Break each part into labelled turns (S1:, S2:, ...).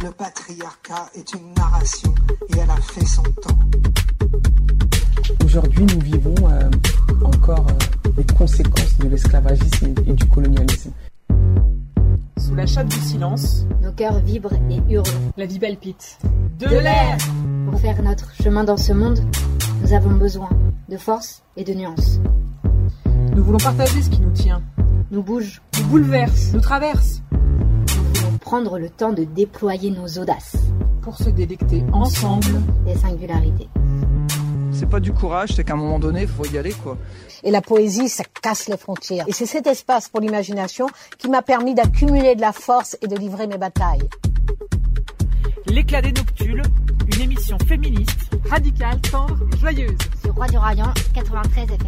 S1: Le patriarcat est une narration et elle a fait son temps.
S2: Aujourd'hui, nous vivons encore les conséquences de l'esclavagisme et du colonialisme.
S3: Sous la chape du silence,
S4: nos cœurs vibrent et hurlent.
S3: La vie palpite. De l'air.
S4: Pour faire notre chemin dans ce monde, nous avons besoin de force et de nuances.
S3: Nous voulons partager ce qui nous tient.
S4: Nous bouge,
S3: nous bouleverse, nous traverse.
S4: Nous voulons prendre le temps de déployer nos audaces.
S3: Pour se délecter ensemble
S4: des singularités.
S5: C'est pas du courage, c'est qu'à un moment donné, il faut y aller, quoi.
S6: Et la poésie, ça casse les frontières. Et c'est cet espace pour l'imagination qui m'a permis d'accumuler de la force et de livrer mes batailles.
S3: L'éclat des noctules, une émission féministe, radicale, tendre et joyeuse.
S4: Sur Radio Rayon 93 FM.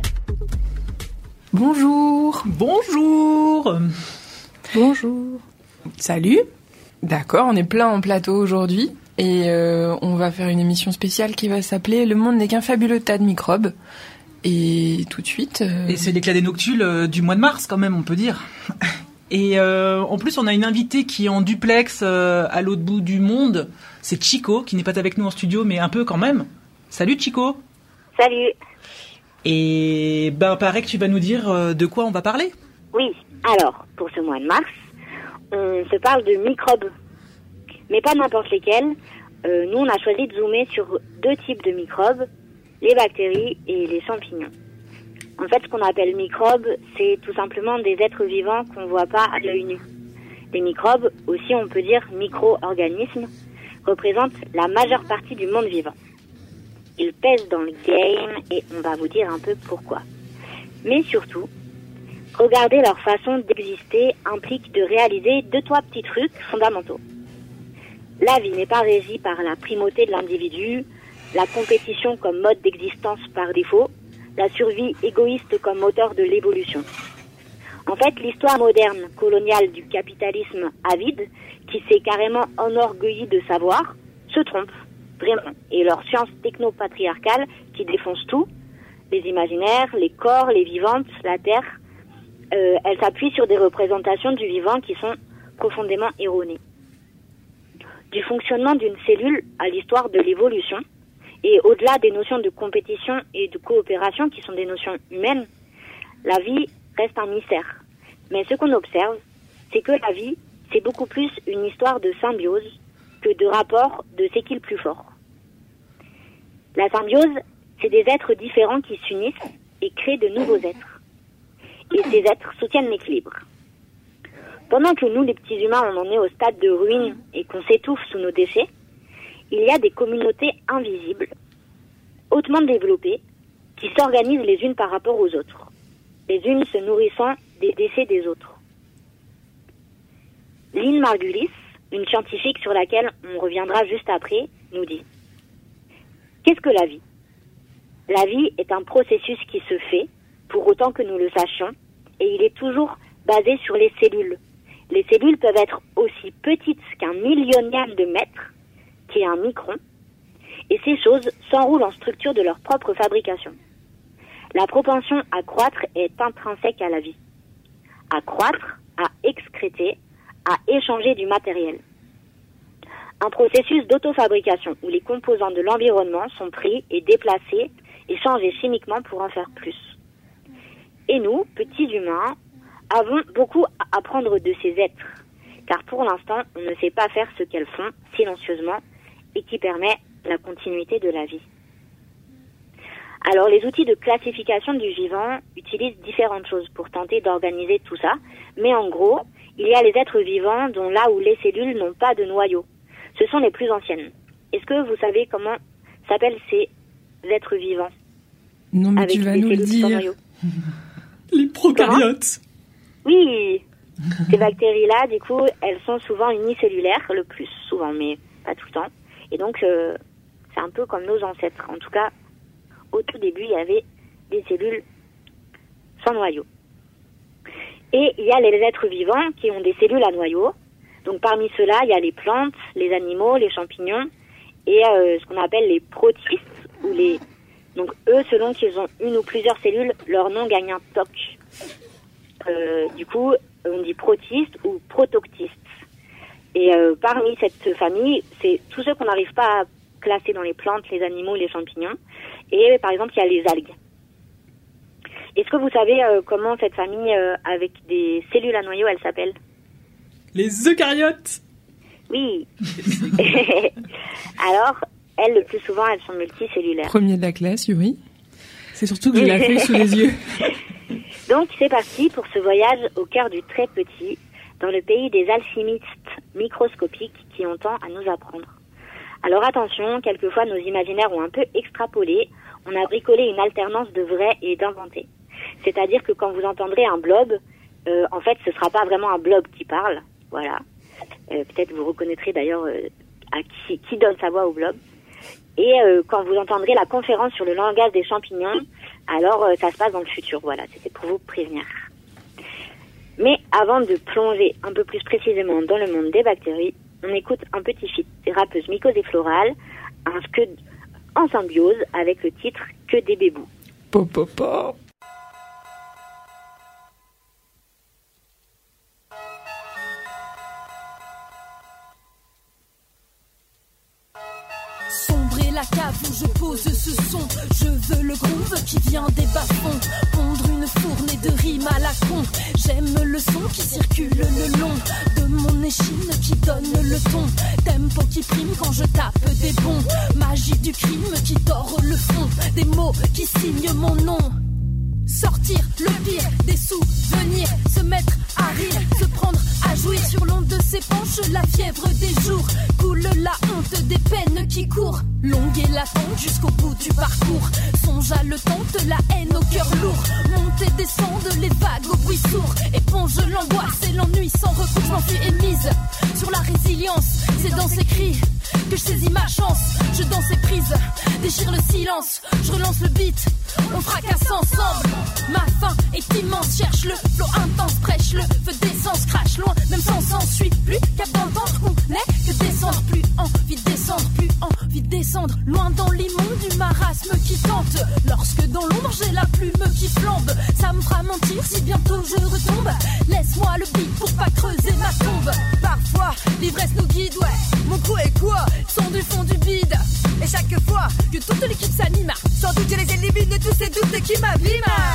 S7: Bonjour.
S3: Bonjour.
S7: Bonjour. Salut. D'accord, on est plein en plateau aujourd'hui. Et on va faire une émission spéciale qui va s'appeler « Le monde n'est qu'un fabuleux tas de microbes ». Et tout de suite...
S3: Et c'est l'éclat des noctules du mois de mars quand même, on peut dire. Et en plus, on a une invitée qui est en duplex à l'autre bout du monde. C'est Chico, qui n'est pas avec nous en studio, mais un peu quand même. Salut Chico.
S8: Salut.
S3: Et paraît que tu vas nous dire de quoi on va parler.
S8: Oui, alors, pour ce mois de mars, on se parle de microbes. Mais pas n'importe lesquels. Nous, on a choisi de zoomer sur 2 types de microbes, les bactéries et les champignons. En fait, ce qu'on appelle microbes, c'est tout simplement des êtres vivants qu'on ne voit pas à l'œil nu. Les microbes, aussi on peut dire micro-organismes, représentent la majeure partie du monde vivant. Ils pèsent dans le game et on va vous dire un peu pourquoi. Mais surtout, regarder leur façon d'exister implique de réaliser 2-3 petits trucs fondamentaux. La vie n'est pas régie par la primauté de l'individu, la compétition comme mode d'existence par défaut, la survie égoïste comme moteur de l'évolution. En fait, l'histoire moderne, coloniale du capitalisme avide, qui s'est carrément enorgueilli de savoir, se trompe, vraiment. Et leur science techno-patriarcale, qui défonce tout, les imaginaires, les corps, les vivantes, la terre, elle s'appuie sur des représentations du vivant qui sont profondément erronées. Du fonctionnement d'une cellule à l'histoire de l'évolution, et au-delà des notions de compétition et de coopération qui sont des notions humaines, la vie reste un mystère. Mais ce qu'on observe, c'est que la vie, c'est beaucoup plus une histoire de symbiose que de rapport de c'est qui le plus fort. La symbiose, c'est des êtres différents qui s'unissent et créent de nouveaux êtres. Et ces êtres soutiennent l'équilibre. Pendant que nous, les petits humains, on en est au stade de ruine et qu'on s'étouffe sous nos déchets, il y a des communautés invisibles, hautement développées, qui s'organisent les unes par rapport aux autres, les unes se nourrissant des déchets des autres. Lynn Margulis, une scientifique sur laquelle on reviendra juste après, nous dit « Qu'est-ce que la vie ? La vie est un processus qui se fait, pour autant que nous le sachions, et il est toujours basé sur les cellules. Les cellules peuvent être aussi petites qu'un millionième de mètre, qui est un micron, et ces choses s'enroulent en structure de leur propre fabrication. La propension à croître est intrinsèque à la vie. À croître, à excréter, à échanger du matériel. Un processus d'autofabrication où les composants de l'environnement sont pris et déplacés et changés chimiquement pour en faire plus. Et nous, petits humains, avons beaucoup à apprendre de ces êtres, car pour l'instant, on ne sait pas faire ce qu'elles font silencieusement et qui permet la continuité de la vie. Alors, les outils de classification du vivant utilisent différentes choses pour tenter d'organiser tout ça, mais en gros, il y a les êtres vivants dont là où les cellules n'ont pas de noyau. Ce sont les plus anciennes. Est-ce que vous savez comment s'appellent ces êtres vivants?
S7: Non, mais tu vas nous le dire.
S3: Les prokaryotes.
S8: Oui, ces bactéries-là, du coup, elles sont souvent unicellulaires, le plus souvent, mais pas tout le temps. Et donc, c'est un peu comme nos ancêtres. En tout cas, au tout début, il y avait des cellules sans noyau. Et il y a les êtres vivants qui ont des cellules à noyau. Donc, parmi ceux-là, il y a les plantes, les animaux, les champignons et ce qu'on appelle les protistes. Donc, eux, selon qu'ils ont une ou plusieurs cellules, leur nom gagne un toc. Du coup, on dit protistes ou protoctistes. Et parmi cette famille, c'est tous ceux qu'on n'arrive pas à classer dans les plantes, les animaux, les champignons. Et par exemple, il y a les algues. Est-ce que vous savez comment cette famille avec des cellules à noyau, elle s'appelle?
S3: Les eucaryotes.
S8: Oui. Alors, elles, le plus souvent, elles sont multicellulaires.
S7: Premier de la classe, Yuri. C'est surtout que je l'ai fait sous les yeux.
S8: Donc, c'est parti pour ce voyage au cœur du très petit, dans le pays des alchimistes microscopiques qui ont tant à nous apprendre. Alors attention, quelquefois nos imaginaires ont un peu extrapolé, on a bricolé une alternance de vrai et d'inventé. C'est-à-dire que quand vous entendrez un blob, en fait ce sera pas vraiment un blob qui parle, voilà. Peut-être vous reconnaîtrez d'ailleurs à qui donne sa voix au blob. Et quand vous entendrez la conférence sur le langage des champignons, alors ça se passe dans le futur, voilà, c'était pour vous prévenir. Mais avant de plonger un peu plus précisément dans le monde des bactéries, on écoute un petit feat des rappeuses Mycose et Floral, un scud en symbiose avec le titre « Que des bébous ».
S7: Po, po, po.
S9: La cave où je pose ce son, je veux le groove qui vient des bas-fonds, pondre une fournée de rimes à la con. J'aime le son qui circule le long de mon échine qui donne le ton, tempo qui prime quand je tape des bons, magie du crime qui tord le fond, des mots qui signent mon nom. Sortir le pire des souvenirs, se mettre à rire, se prendre à jouir sur l'onde de ses penches, la fièvre des jours, coule la honte des peines qui courent, longue et latente jusqu'au bout du parcours, songe à le tente, la haine au cœur lourd, monte et descende les vagues au bruit sourd, éponge l'angoisse et l'ennui sans recours, je m'enfuis et mise sur la résilience, c'est dans ces cris que je saisis ma chance, je danse et prise, déchire le silence, je relance le beat, on fracasse ensemble. Ma faim est immense, cherche le flot intense, prêche le feu d'essence, crache loin, même sans sens, suis plus capable d'entendre qu'on n'est que descendre, plus envie de descendre, plus envie de descendre, loin dans l'immonde du marasme qui tente, lorsque dans l'ombre j'ai la plume qui flambe, ça me fera mentir si bientôt je retombe, laisse-moi le beat pour pas creuser ma tombe, parfois l'ivresse nous guide, ouais, mon coup est quoi, son du fond du bide, et chaque fois que toute l'équipe s'anime, sans doute je les élimine tous ces doutes qui m'abîment.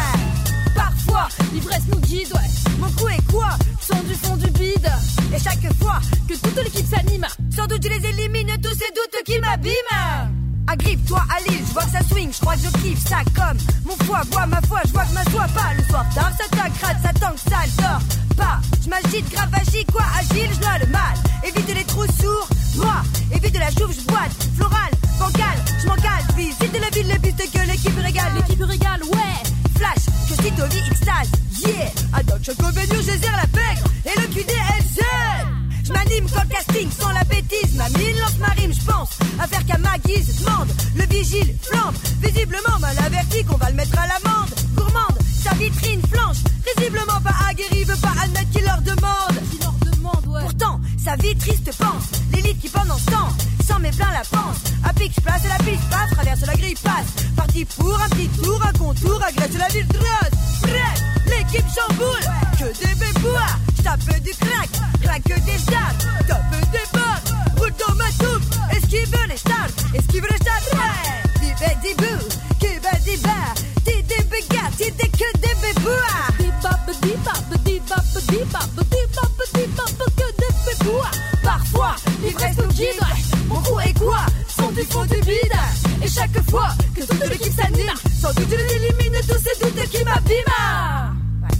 S9: Parfois, l'ivresse nous guide, ouais. Mon coup est quoi? Sont du fond du bide. Et chaque fois que toute l'équipe s'anime, sans doute je les élimine tous ces doutes qui m'abîment. Agrippe-toi à l'île, je vois que ça swing, je crois que je kiffe ça comme mon foie boit ma foi, je vois que m'assois pas. Le soir tard, ça t'agrade, ça tangue, ça le dort pas. Je m'agite, grave agis, quoi, agile, je noie le mal. Évite les trous sourds, moi, évite de la jouve, je boite, floral, bancal, je m'encale, visite la ville, les pistes que l'équipe régale, ouais. Flash, que cite Oli, extase, yeah. À Doc Chocovenue, je zère la pègre et le QDLZ. Je m'anime quand le casting sans la bêtise. Ma mine lance ma rime, je pense à faire qu'à ma guise. Demande, le vigile flambe, visiblement mal averti qu'on va le mettre à l'amende. Gourmande, sa vitrine flanche, visiblement pas aguerri, veut pas admettre qu'il leur demande. Ouais. Pourtant, sa vie triste pense, l'élite qui pendant ce temps s'en met plein la panse. À pique, je place la piste, passe, traverse la grille, passe. Parti pour un petit tour, un contour, agresse la ville droite. Bref, l'équipe chamboule, que des bébouas. J'tape du crack, craque des stats, tape des barres, roule dans ma touffe. Esquive les stars, esquive les stars. Ouais, di bou, que ba di ba, di des bégas, di des que des bébouas. Di bab, di bab, di bab, di bab, di bab, di bab, que des bébouas. Parfois, l'ivresse nous guide, mon coup est quoi? Sont du fond du vide. Et chaque fois que toute l'équipe s'anime, sans doute je les élimine tous ces doutes qui m'abîment.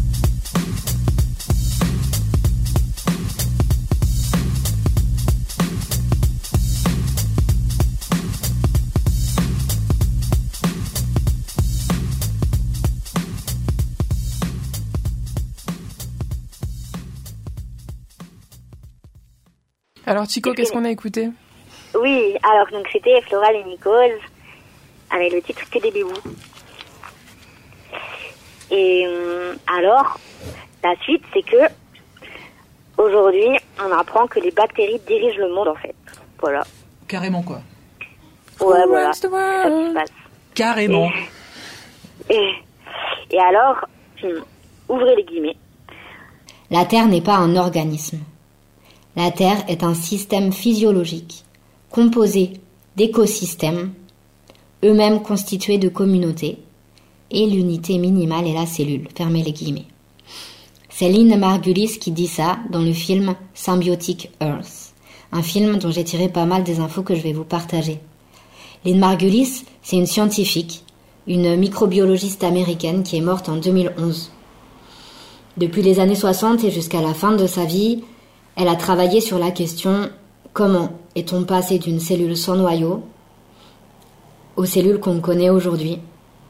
S7: Alors Chico, qu'est-ce qu'on a écouté?
S8: Oui, alors donc c'était Floral et Mycose avec le titre Que des bébous. Et alors, la suite c'est que aujourd'hui on apprend que les bactéries dirigent le monde en fait. Voilà.
S3: Carrément quoi.
S8: Ouais, voilà. C'est ça qui se passe.
S3: Carrément.
S8: Et alors, ouvrez les guillemets.
S4: La Terre n'est pas un organisme. La Terre est un système physiologique, composé d'écosystèmes, eux-mêmes constitués de communautés, et l'unité minimale est la cellule, fermez les guillemets. C'est Lynn Margulis qui dit ça dans le film Symbiotic Earth, un film dont j'ai tiré pas mal des infos que je vais vous partager. Lynn Margulis, c'est une scientifique, une microbiologiste américaine qui est morte en 2011. Depuis les années 60 et jusqu'à la fin de sa vie, elle a travaillé sur la question « Comment est-on passé d'une cellule sans noyau aux cellules qu'on connaît aujourd'hui ?»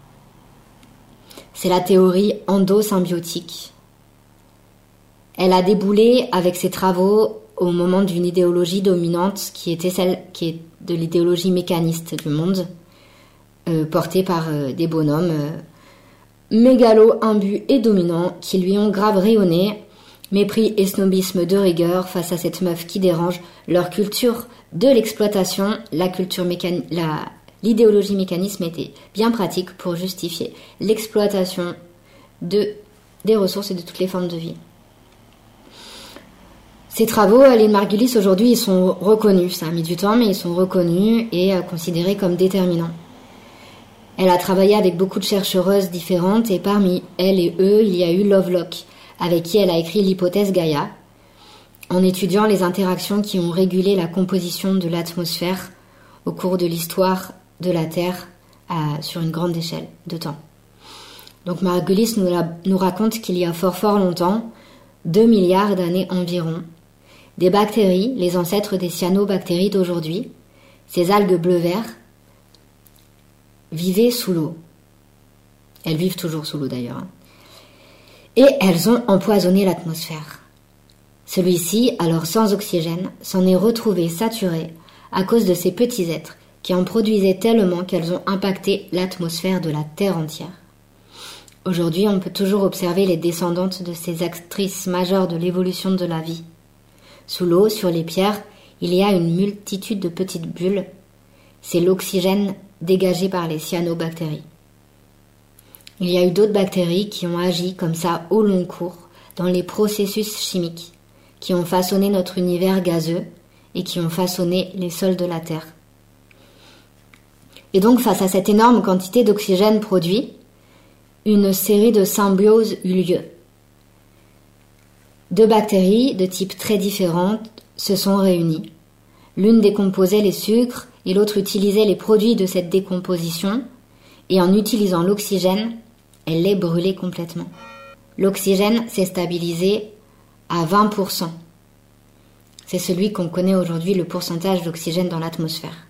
S4: C'est la théorie endosymbiotique. Elle a déboulé avec ses travaux au moment d'une idéologie dominante qui était celle qui est de l'idéologie mécaniste du monde, portée par des bonhommes mégalos, imbus et dominants qui lui ont grave rayonné, mépris et snobisme de rigueur face à cette meuf qui dérange leur culture de l'exploitation. L'idéologie mécanisme était bien pratique pour justifier l'exploitation des ressources et de toutes les formes de vie. Ces travaux, Lynn Margulis, aujourd'hui, ils sont reconnus. Ça a mis du temps, mais ils sont reconnus et considérés comme déterminants. Elle a travaillé avec beaucoup de chercheuses différentes et parmi elles et eux, il y a eu Lovelock, avec qui elle a écrit l'hypothèse Gaïa, en étudiant les interactions qui ont régulé la composition de l'atmosphère au cours de l'histoire de la Terre sur une grande échelle de temps. Donc Margulis nous raconte qu'il y a fort longtemps, 2 milliards d'années environ, des bactéries, les ancêtres des cyanobactéries d'aujourd'hui, ces algues bleu-vert, vivaient sous l'eau. Elles vivent toujours sous l'eau d'ailleurs. Et elles ont empoisonné l'atmosphère. Celui-ci, alors sans oxygène, s'en est retrouvé saturé à cause de ces petits êtres qui en produisaient tellement qu'elles ont impacté l'atmosphère de la Terre entière. Aujourd'hui, on peut toujours observer les descendantes de ces actrices majeures de l'évolution de la vie. Sous l'eau, sur les pierres, il y a une multitude de petites bulles. C'est l'oxygène dégagé par les cyanobactéries. Il y a eu d'autres bactéries qui ont agi comme ça au long cours dans les processus chimiques qui ont façonné notre univers gazeux et qui ont façonné les sols de la Terre. Et donc, face à cette énorme quantité d'oxygène produit, une série de symbioses eut lieu. 2 bactéries de types très différents se sont réunies. L'une décomposait les sucres et l'autre utilisait les produits de cette décomposition, et en utilisant l'oxygène, elle les brûlait complètement. L'oxygène s'est stabilisé à 20%. C'est celui qu'on connaît aujourd'hui, le pourcentage d'oxygène dans l'atmosphère.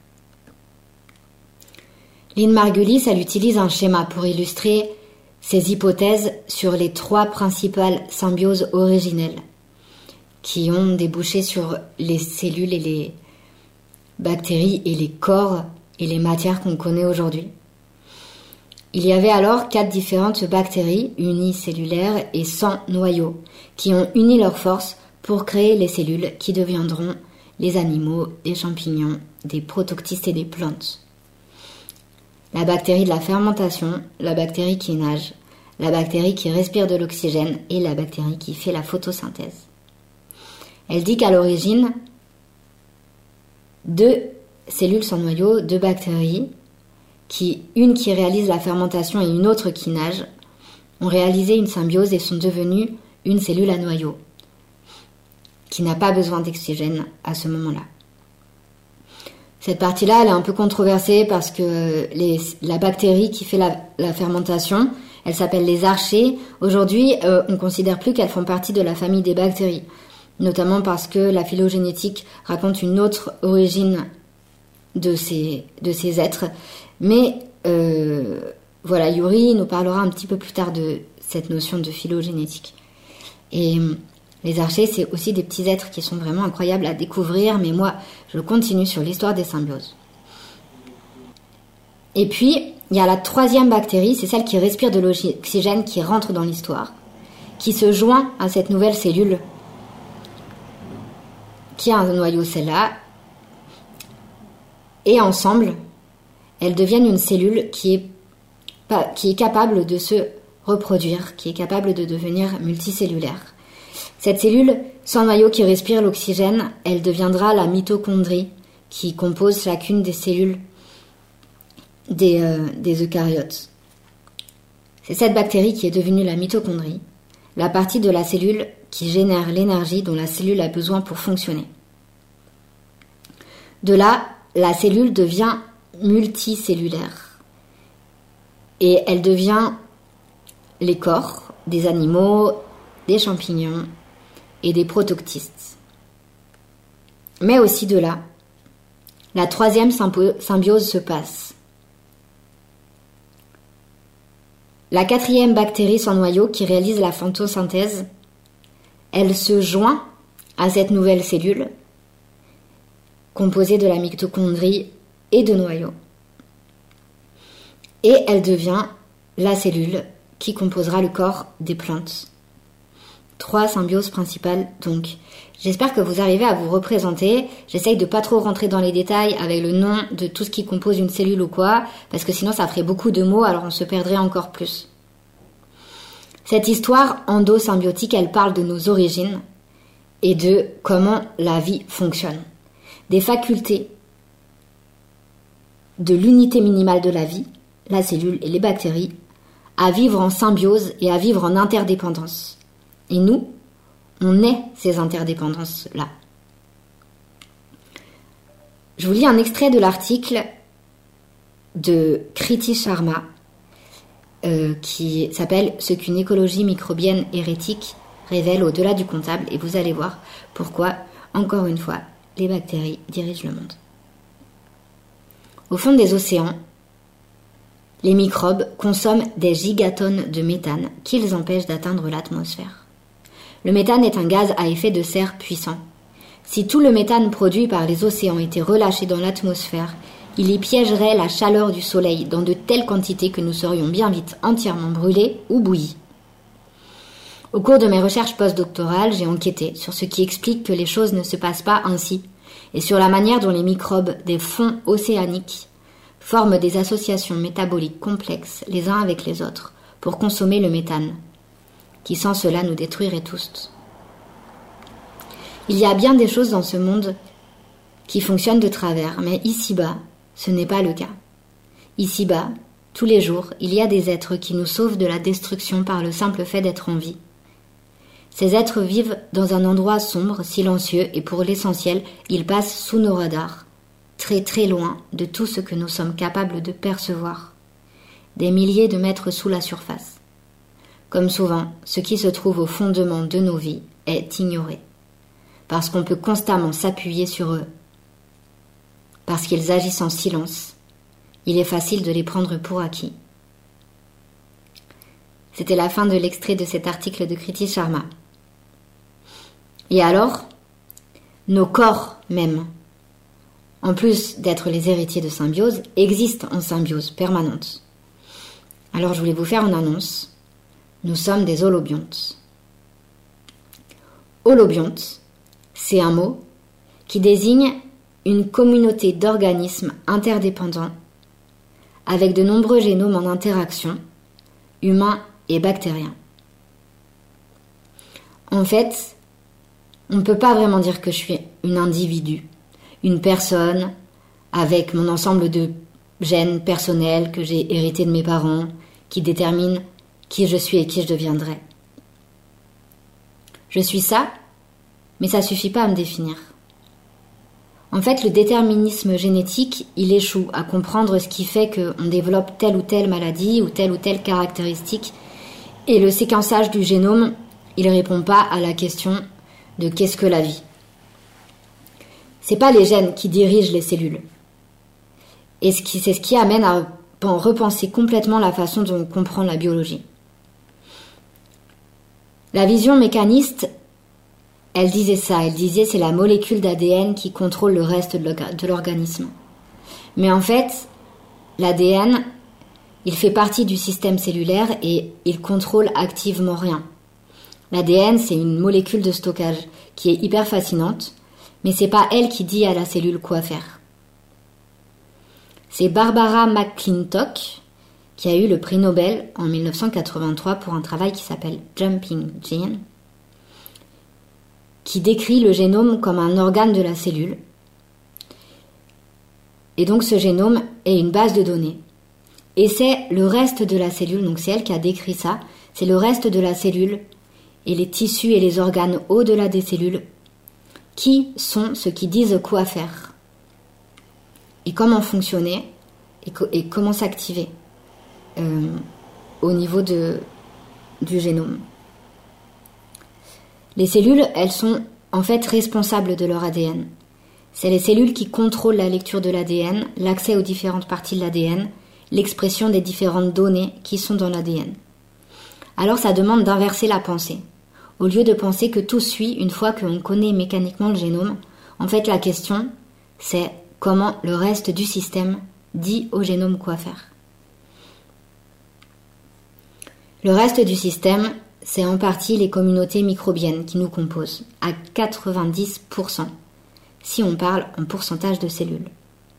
S4: Lynn Margulis, elle utilise un schéma pour illustrer ses hypothèses sur les 3 principales symbioses originelles qui ont débouché sur les cellules et les bactéries et les corps et les matières qu'on connaît aujourd'hui. Il y avait alors 4 différentes bactéries unicellulaires et sans noyau qui ont uni leurs forces pour créer les cellules qui deviendront les animaux, des champignons, des protoctistes et des plantes. La bactérie de la fermentation, la bactérie qui nage, la bactérie qui respire de l'oxygène et la bactérie qui fait la photosynthèse. Elle dit qu'à l'origine, 2 cellules sans noyau, 2 bactéries, une qui réalise la fermentation et une autre qui nage, ont réalisé une symbiose et sont devenues une cellule à noyau, qui n'a pas besoin d'oxygène à ce moment-là. Cette partie-là, elle est un peu controversée parce que la bactérie qui fait la fermentation, elle s'appelle les archées. Aujourd'hui, on ne considère plus qu'elles font partie de la famille des bactéries, notamment parce que la phylogénétique raconte une autre origine de ces êtres. Mais voilà, Yuri nous parlera un petit peu plus tard de cette notion de phylogénétique. Et les archées, c'est aussi des petits êtres qui sont vraiment incroyables à découvrir, mais moi, je continue sur l'histoire des symbioses. Et puis, il y a la 3e bactérie, c'est celle qui respire de l'oxygène, qui rentre dans l'histoire, qui se joint à cette nouvelle cellule, qui a un noyau, celle-là, et ensemble, elles deviennent une cellule qui est capable de se reproduire, qui est capable de devenir multicellulaire. Cette cellule sans noyau qui respire l'oxygène, elle deviendra la mitochondrie qui compose chacune des cellules des eucaryotes. C'est cette bactérie qui est devenue la mitochondrie, la partie de la cellule qui génère l'énergie dont la cellule a besoin pour fonctionner. De là, la cellule devient multicellulaire et elle devient les corps des animaux, des champignons et des protoctistes. Mais aussi de là, la troisième symbiose se passe. La quatrième bactérie sans noyau qui réalise la photosynthèse, elle se joint à cette nouvelle cellule composée de la mitochondrie et de noyaux. Et elle devient la cellule qui composera le corps des plantes. 3 symbioses principales donc. J'espère que vous arrivez à vous représenter. J'essaye de pas trop rentrer dans les détails avec le nom de tout ce qui compose une cellule ou quoi, parce que sinon ça ferait beaucoup de mots, alors on se perdrait encore plus. Cette histoire endosymbiotique, elle parle de nos origines et de comment la vie fonctionne. Des facultés de l'unité minimale de la vie, la cellule et les bactéries, à vivre en symbiose et à vivre en interdépendance. Et nous, on est ces interdépendances-là. Je vous lis un extrait de l'article de Kriti Sharma qui s'appelle « Ce qu'une écologie microbienne hérétique révèle au-delà du comptable » et vous allez voir pourquoi, encore une fois, les bactéries dirigent le monde. Au fond des océans, les microbes consomment des gigatonnes de méthane qu'ils empêchent d'atteindre l'atmosphère. Le méthane est un gaz à effet de serre puissant. Si tout le méthane produit par les océans était relâché dans l'atmosphère, il y piégerait la chaleur du soleil dans de telles quantités que nous serions bien vite entièrement brûlés ou bouillis. Au cours de mes recherches postdoctorales, j'ai enquêté sur ce qui explique que les choses ne se passent pas ainsi et sur la manière dont les microbes des fonds océaniques forment des associations métaboliques complexes les uns avec les autres pour consommer le méthane, qui sans cela nous détruirait tous. Il y a bien des choses dans ce monde qui fonctionnent de travers, mais ici-bas, ce n'est pas le cas. Ici-bas, tous les jours, il y a des êtres qui nous sauvent de la destruction par le simple fait d'être en vie. Ces êtres vivent dans un endroit sombre, silencieux, et pour l'essentiel, ils passent sous nos radars, très très loin de tout ce que nous sommes capables de percevoir, des milliers de mètres sous la surface. Comme souvent, ce qui se trouve au fondement de nos vies est ignoré, parce qu'on peut constamment s'appuyer sur eux, parce qu'ils agissent en silence. Il est facile de les prendre pour acquis. C'était la fin de l'extrait de cet article de Kriti Sharma. Et alors, nos corps même, en plus d'être les héritiers de symbiose, existent en symbiose permanente. Alors je voulais vous faire une annonce. Nous sommes des holobiontes. Holobionte, c'est un mot qui désigne une communauté d'organismes interdépendants avec de nombreux génomes en interaction, humains et bactériens. En fait, on ne peut pas vraiment dire que je suis un individu, une personne avec mon ensemble de gènes personnels que j'ai hérités de mes parents, qui déterminent qui je suis et qui je deviendrai. Je suis ça, mais ça suffit pas à me définir. En fait, le déterminisme génétique, il échoue à comprendre ce qui fait qu'on développe telle ou telle maladie ou telle caractéristique. Et le séquençage du génome, il répond pas à la question de qu'est-ce que la vie. C'est pas les gènes qui dirigent les cellules. Et c'est ce qui amène à repenser complètement la façon dont on comprend la biologie. La vision mécaniste, elle disait ça, c'est la molécule d'ADN qui contrôle le reste de l'organisme. Mais en fait, l'ADN, il fait partie du système cellulaire et il contrôle activement rien. L'ADN, c'est une molécule de stockage qui est hyper fascinante, mais c'est pas elle qui dit à la cellule quoi faire. C'est Barbara McClintock qui a eu le prix Nobel en 1983 pour un travail qui s'appelle Jumping Gene, qui décrit le génome comme un organe de la cellule. Et donc ce génome est une base de données. Et c'est le reste de la cellule, donc c'est elle qui a décrit ça, c'est le reste de la cellule et les tissus et les organes au-delà des cellules qui sont ceux qui disent quoi faire et comment fonctionner et comment s'activer au niveau du génome. Les cellules, elles sont en fait responsables de leur ADN. C'est les cellules qui contrôlent la lecture de l'ADN, l'accès aux différentes parties de l'ADN, l'expression des différentes données qui sont dans l'ADN. Alors ça demande d'inverser la pensée. Au lieu de penser que tout suit une fois qu'on connaît mécaniquement le génome, en fait la question, c'est comment le reste du système dit au génome quoi faire. Le reste du système, c'est en partie les communautés microbiennes qui nous composent, à 90%, si on parle en pourcentage de cellules.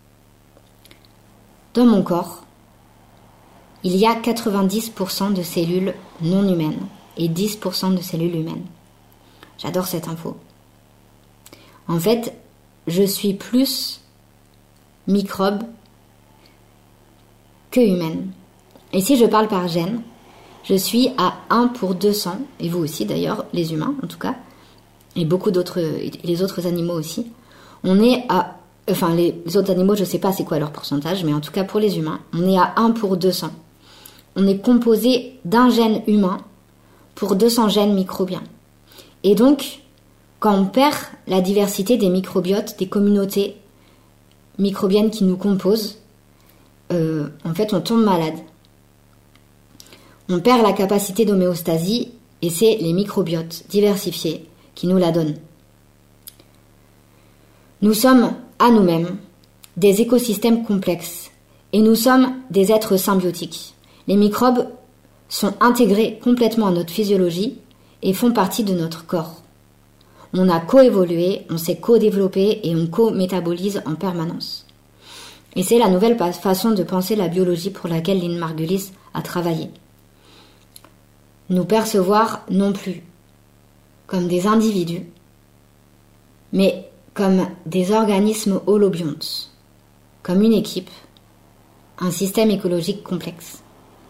S4: Dans mon corps, il y a 90% de cellules non humaines et 10% de cellules humaines. J'adore cette info. En fait, je suis plus microbe que humaine. Et si je parle par gène, je suis à 1 pour 200, et vous aussi d'ailleurs, les humains en tout cas, et beaucoup d'autres, les autres animaux aussi. On est à, enfin les autres animaux, je sais pas c'est quoi leur pourcentage, mais en tout cas pour les humains, on est à 1 pour 200. On est composé d'un gène humain pour 200 gènes microbiens. Et donc, quand on perd la diversité des microbiotes, des communautés microbiennes qui nous composent, en fait on tombe malade. On perd la capacité d'homéostasie et c'est les microbiotes diversifiés qui nous la donnent. Nous sommes à nous-mêmes des écosystèmes complexes et nous sommes des êtres symbiotiques. Les microbes sont intégrés complètement à notre physiologie et font partie de notre corps. On a coévolué, on s'est co-développé et on co-métabolise en permanence. Et c'est la nouvelle façon de penser la biologie pour laquelle Lynn Margulis a travaillé. Nous percevoir non plus comme des individus, mais comme des organismes holobiontes, comme une équipe, un système écologique complexe.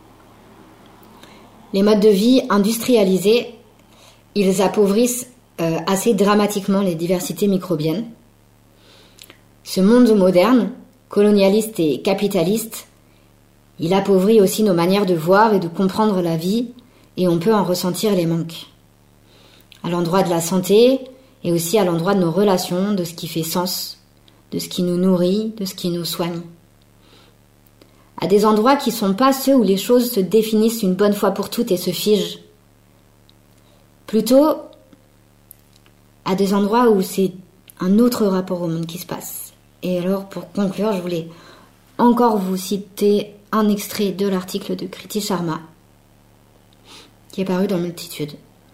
S4: Les modes de vie industrialisés, ils appauvrissent assez dramatiquement les diversités microbiennes. Ce monde moderne, colonialiste et capitaliste, il appauvrit aussi nos manières de voir et de comprendre la vie, et on peut en ressentir les manques. À l'endroit de la santé, et aussi à l'endroit de nos relations, de ce qui fait sens, de ce qui nous nourrit, de ce qui nous soigne. À des endroits qui ne sont pas ceux où les choses se définissent une bonne fois pour toutes et se figent. Plutôt à des endroits où c'est un autre rapport au monde qui se passe. Et alors, pour conclure, je voulais encore vous citer un extrait de l'article de Kriti Sharma, qui est paru dans Multitude.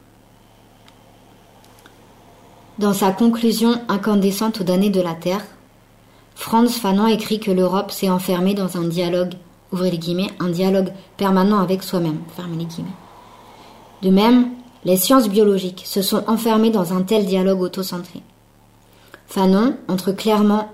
S4: Dans sa conclusion incandescente aux damnés de la Terre, Frantz Fanon écrit que l'Europe s'est enfermée dans un dialogue, ouvrez les guillemets, un dialogue permanent avec soi-même, fermez les guillemets. De même, les sciences biologiques se sont enfermées dans un tel dialogue autocentré. Fanon entre clairement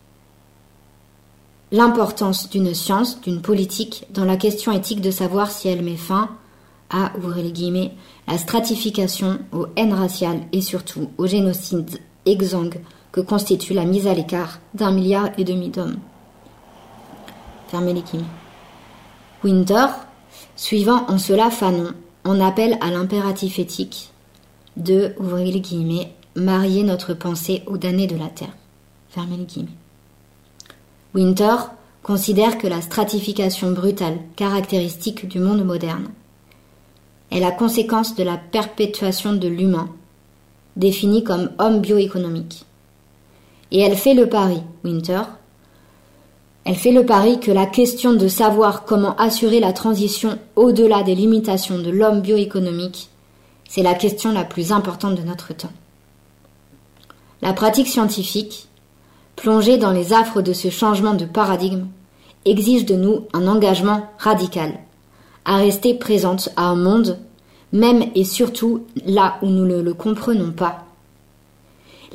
S4: l'importance d'une science, d'une politique, dans la question éthique de savoir si elle met fin à, ouvrez les guillemets, la stratification, aux haines raciales et surtout au génocide exsangue que constitue la mise à l'écart d'1,5 milliard d'hommes. Fermez les guillemets. Winter, suivant en cela Fanon, en appelle à l'impératif éthique de, ouvrez les guillemets, marier notre pensée aux damnés de la Terre. Fermez les guillemets. Winter considère que la stratification brutale, caractéristique du monde moderne, est la conséquence de la perpétuation de l'humain, défini comme homme bioéconomique. Et elle fait le pari, Winter, elle fait le pari que la question de savoir comment assurer la transition au-delà des limitations de l'homme bioéconomique, c'est la question la plus importante de notre temps. La pratique scientifique, plongée dans les affres de ce changement de paradigme, exige de nous un engagement radical, à rester présente à un monde, même et surtout là où nous ne le comprenons pas,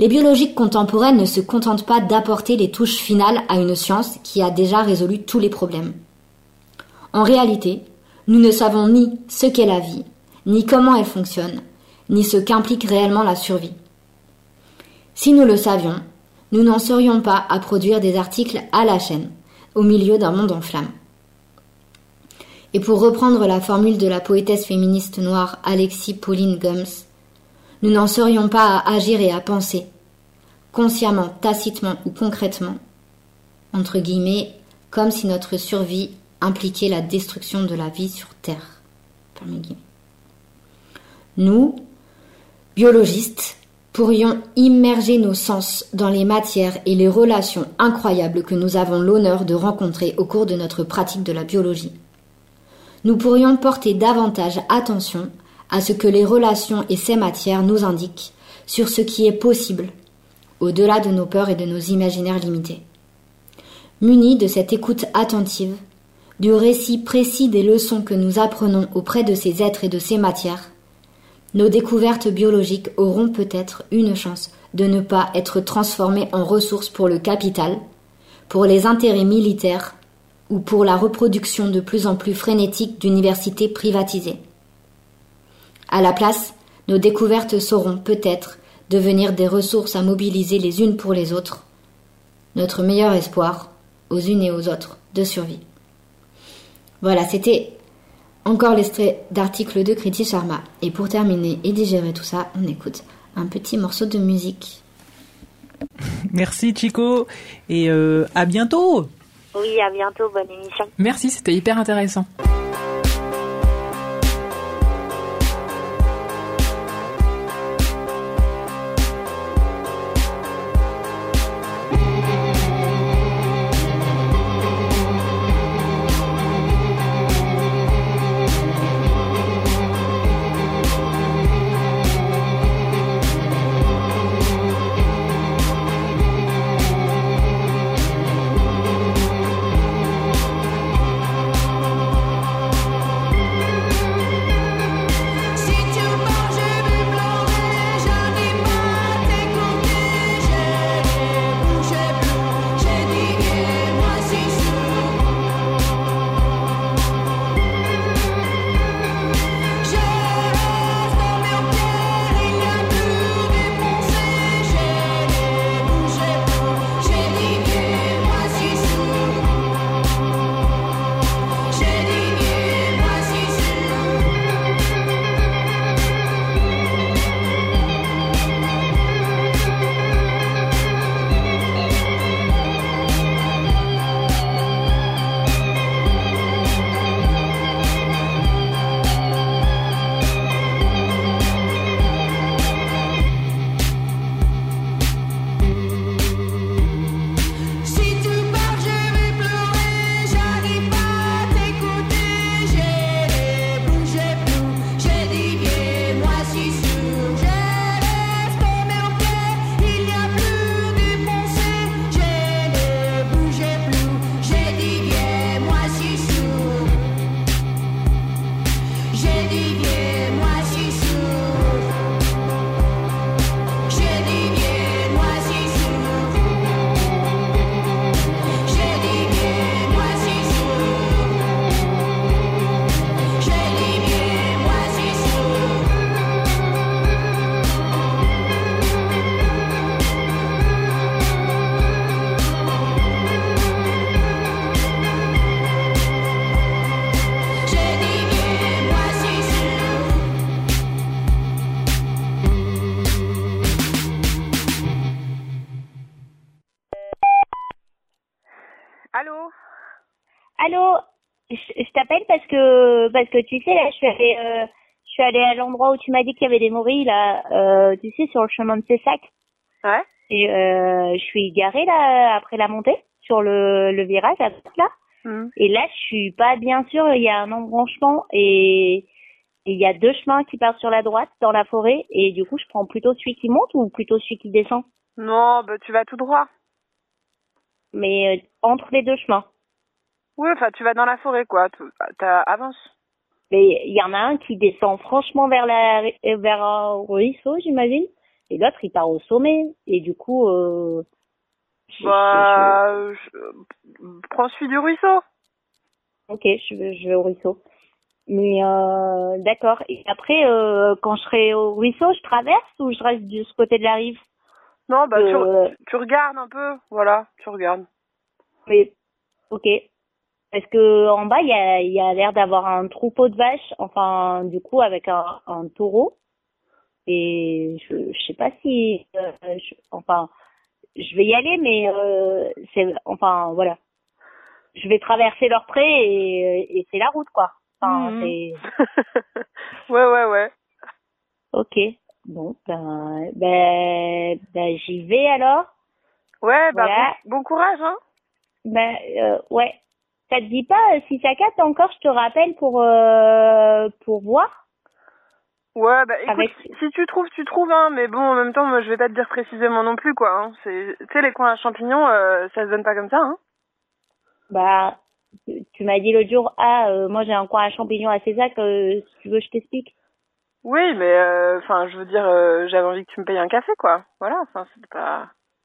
S4: Les biologiques contemporaines ne se contentent pas d'apporter les touches finales à une science qui a déjà résolu tous les problèmes. En réalité, nous ne savons ni ce qu'est la vie, ni comment elle fonctionne, ni ce qu'implique réellement la survie. Si nous le savions, nous n'en serions pas à produire des articles à la chaîne, au milieu d'un monde en flammes. Et pour reprendre la formule de la poétesse féministe noire Alexis Pauline Gumbs, nous n'en serions pas à agir et à penser, consciemment, tacitement ou concrètement, entre guillemets, comme si notre survie impliquait la destruction de la vie sur Terre. Fermez guillemets. Nous, biologistes, pourrions immerger nos sens dans les matières et les relations incroyables que nous avons l'honneur de rencontrer au cours de notre pratique de la biologie. Nous pourrions porter davantage attention à ce que les relations et ces matières nous indiquent sur ce qui est possible, au-delà de nos peurs et de nos imaginaires limités. Munis de cette écoute attentive, du récit précis des leçons que nous apprenons auprès de ces êtres et de ces matières, nos découvertes biologiques auront peut-être une chance de ne pas être transformées en ressources pour le capital, pour les intérêts militaires ou pour la reproduction de plus en plus frénétique d'universités privatisées. À la place, nos découvertes sauront peut-être devenir des ressources à mobiliser les unes pour les autres, notre meilleur espoir, aux unes et aux autres, de survie. Voilà, c'était encore l'extrait d'article de Kriti Sharma. Et pour terminer et digérer tout ça, on écoute un petit morceau de musique.
S3: Merci Chico, et à bientôt.
S8: Oui, à bientôt, bonne émission.
S7: Merci, c'était hyper intéressant.
S8: Allô, je t'appelle parce que tu sais là, je suis allée à l'endroit où tu m'as dit qu'il y avait des morilles là, tu sais, sur le chemin de Cessac.
S10: Ouais.
S8: Et je suis garée là après la montée sur le virage à droite là. Et là, je suis pas bien sûre. Il y a un embranchement et il y a deux chemins qui partent sur la droite dans la forêt. Et du coup, je prends plutôt celui qui monte ou plutôt celui qui descend?
S10: Non, bah tu vas tout droit.
S8: Mais entre les deux chemins.
S10: Oui, enfin tu vas dans la forêt quoi. Avance.
S8: Mais il y en a un qui descend franchement vers un ruisseau, j'imagine. et l'autre il part au sommet. Et du coup,
S10: prends celui du ruisseau.
S8: Ok, je vais au ruisseau. Mais d'accord. Et après, quand je serai au ruisseau, je traverse ou je reste de ce côté de la rive?
S10: Non, tu regardes un peu, voilà, tu regardes.
S8: Mais ok. Parce que en bas, il y a l'air d'avoir un troupeau de vaches, enfin, du coup, avec un taureau. Et je sais pas si, je vais y aller, mais voilà. Je vais traverser leur pré et c'est la route, quoi. Enfin, c'est.
S10: Ouais.
S8: Ok. Bon, j'y vais alors.
S10: Ouais,
S8: voilà.
S10: bon courage, hein.
S8: Ouais. Ça te dit pas, si ça capte encore, je te rappelle pour voir.
S10: Ouais, écoute, si tu trouves, hein, mais bon, en même temps, moi, je vais pas te dire précisément non plus, quoi, hein. Tu sais, les coins à champignons, ça se donne pas comme ça, hein.
S8: Tu m'as dit l'autre jour, moi, j'ai un coin à champignons à Césac, si tu veux, je t'explique.
S10: Oui, mais, je veux dire, j'avais envie que tu me payes un café, quoi. Voilà, c'est pas...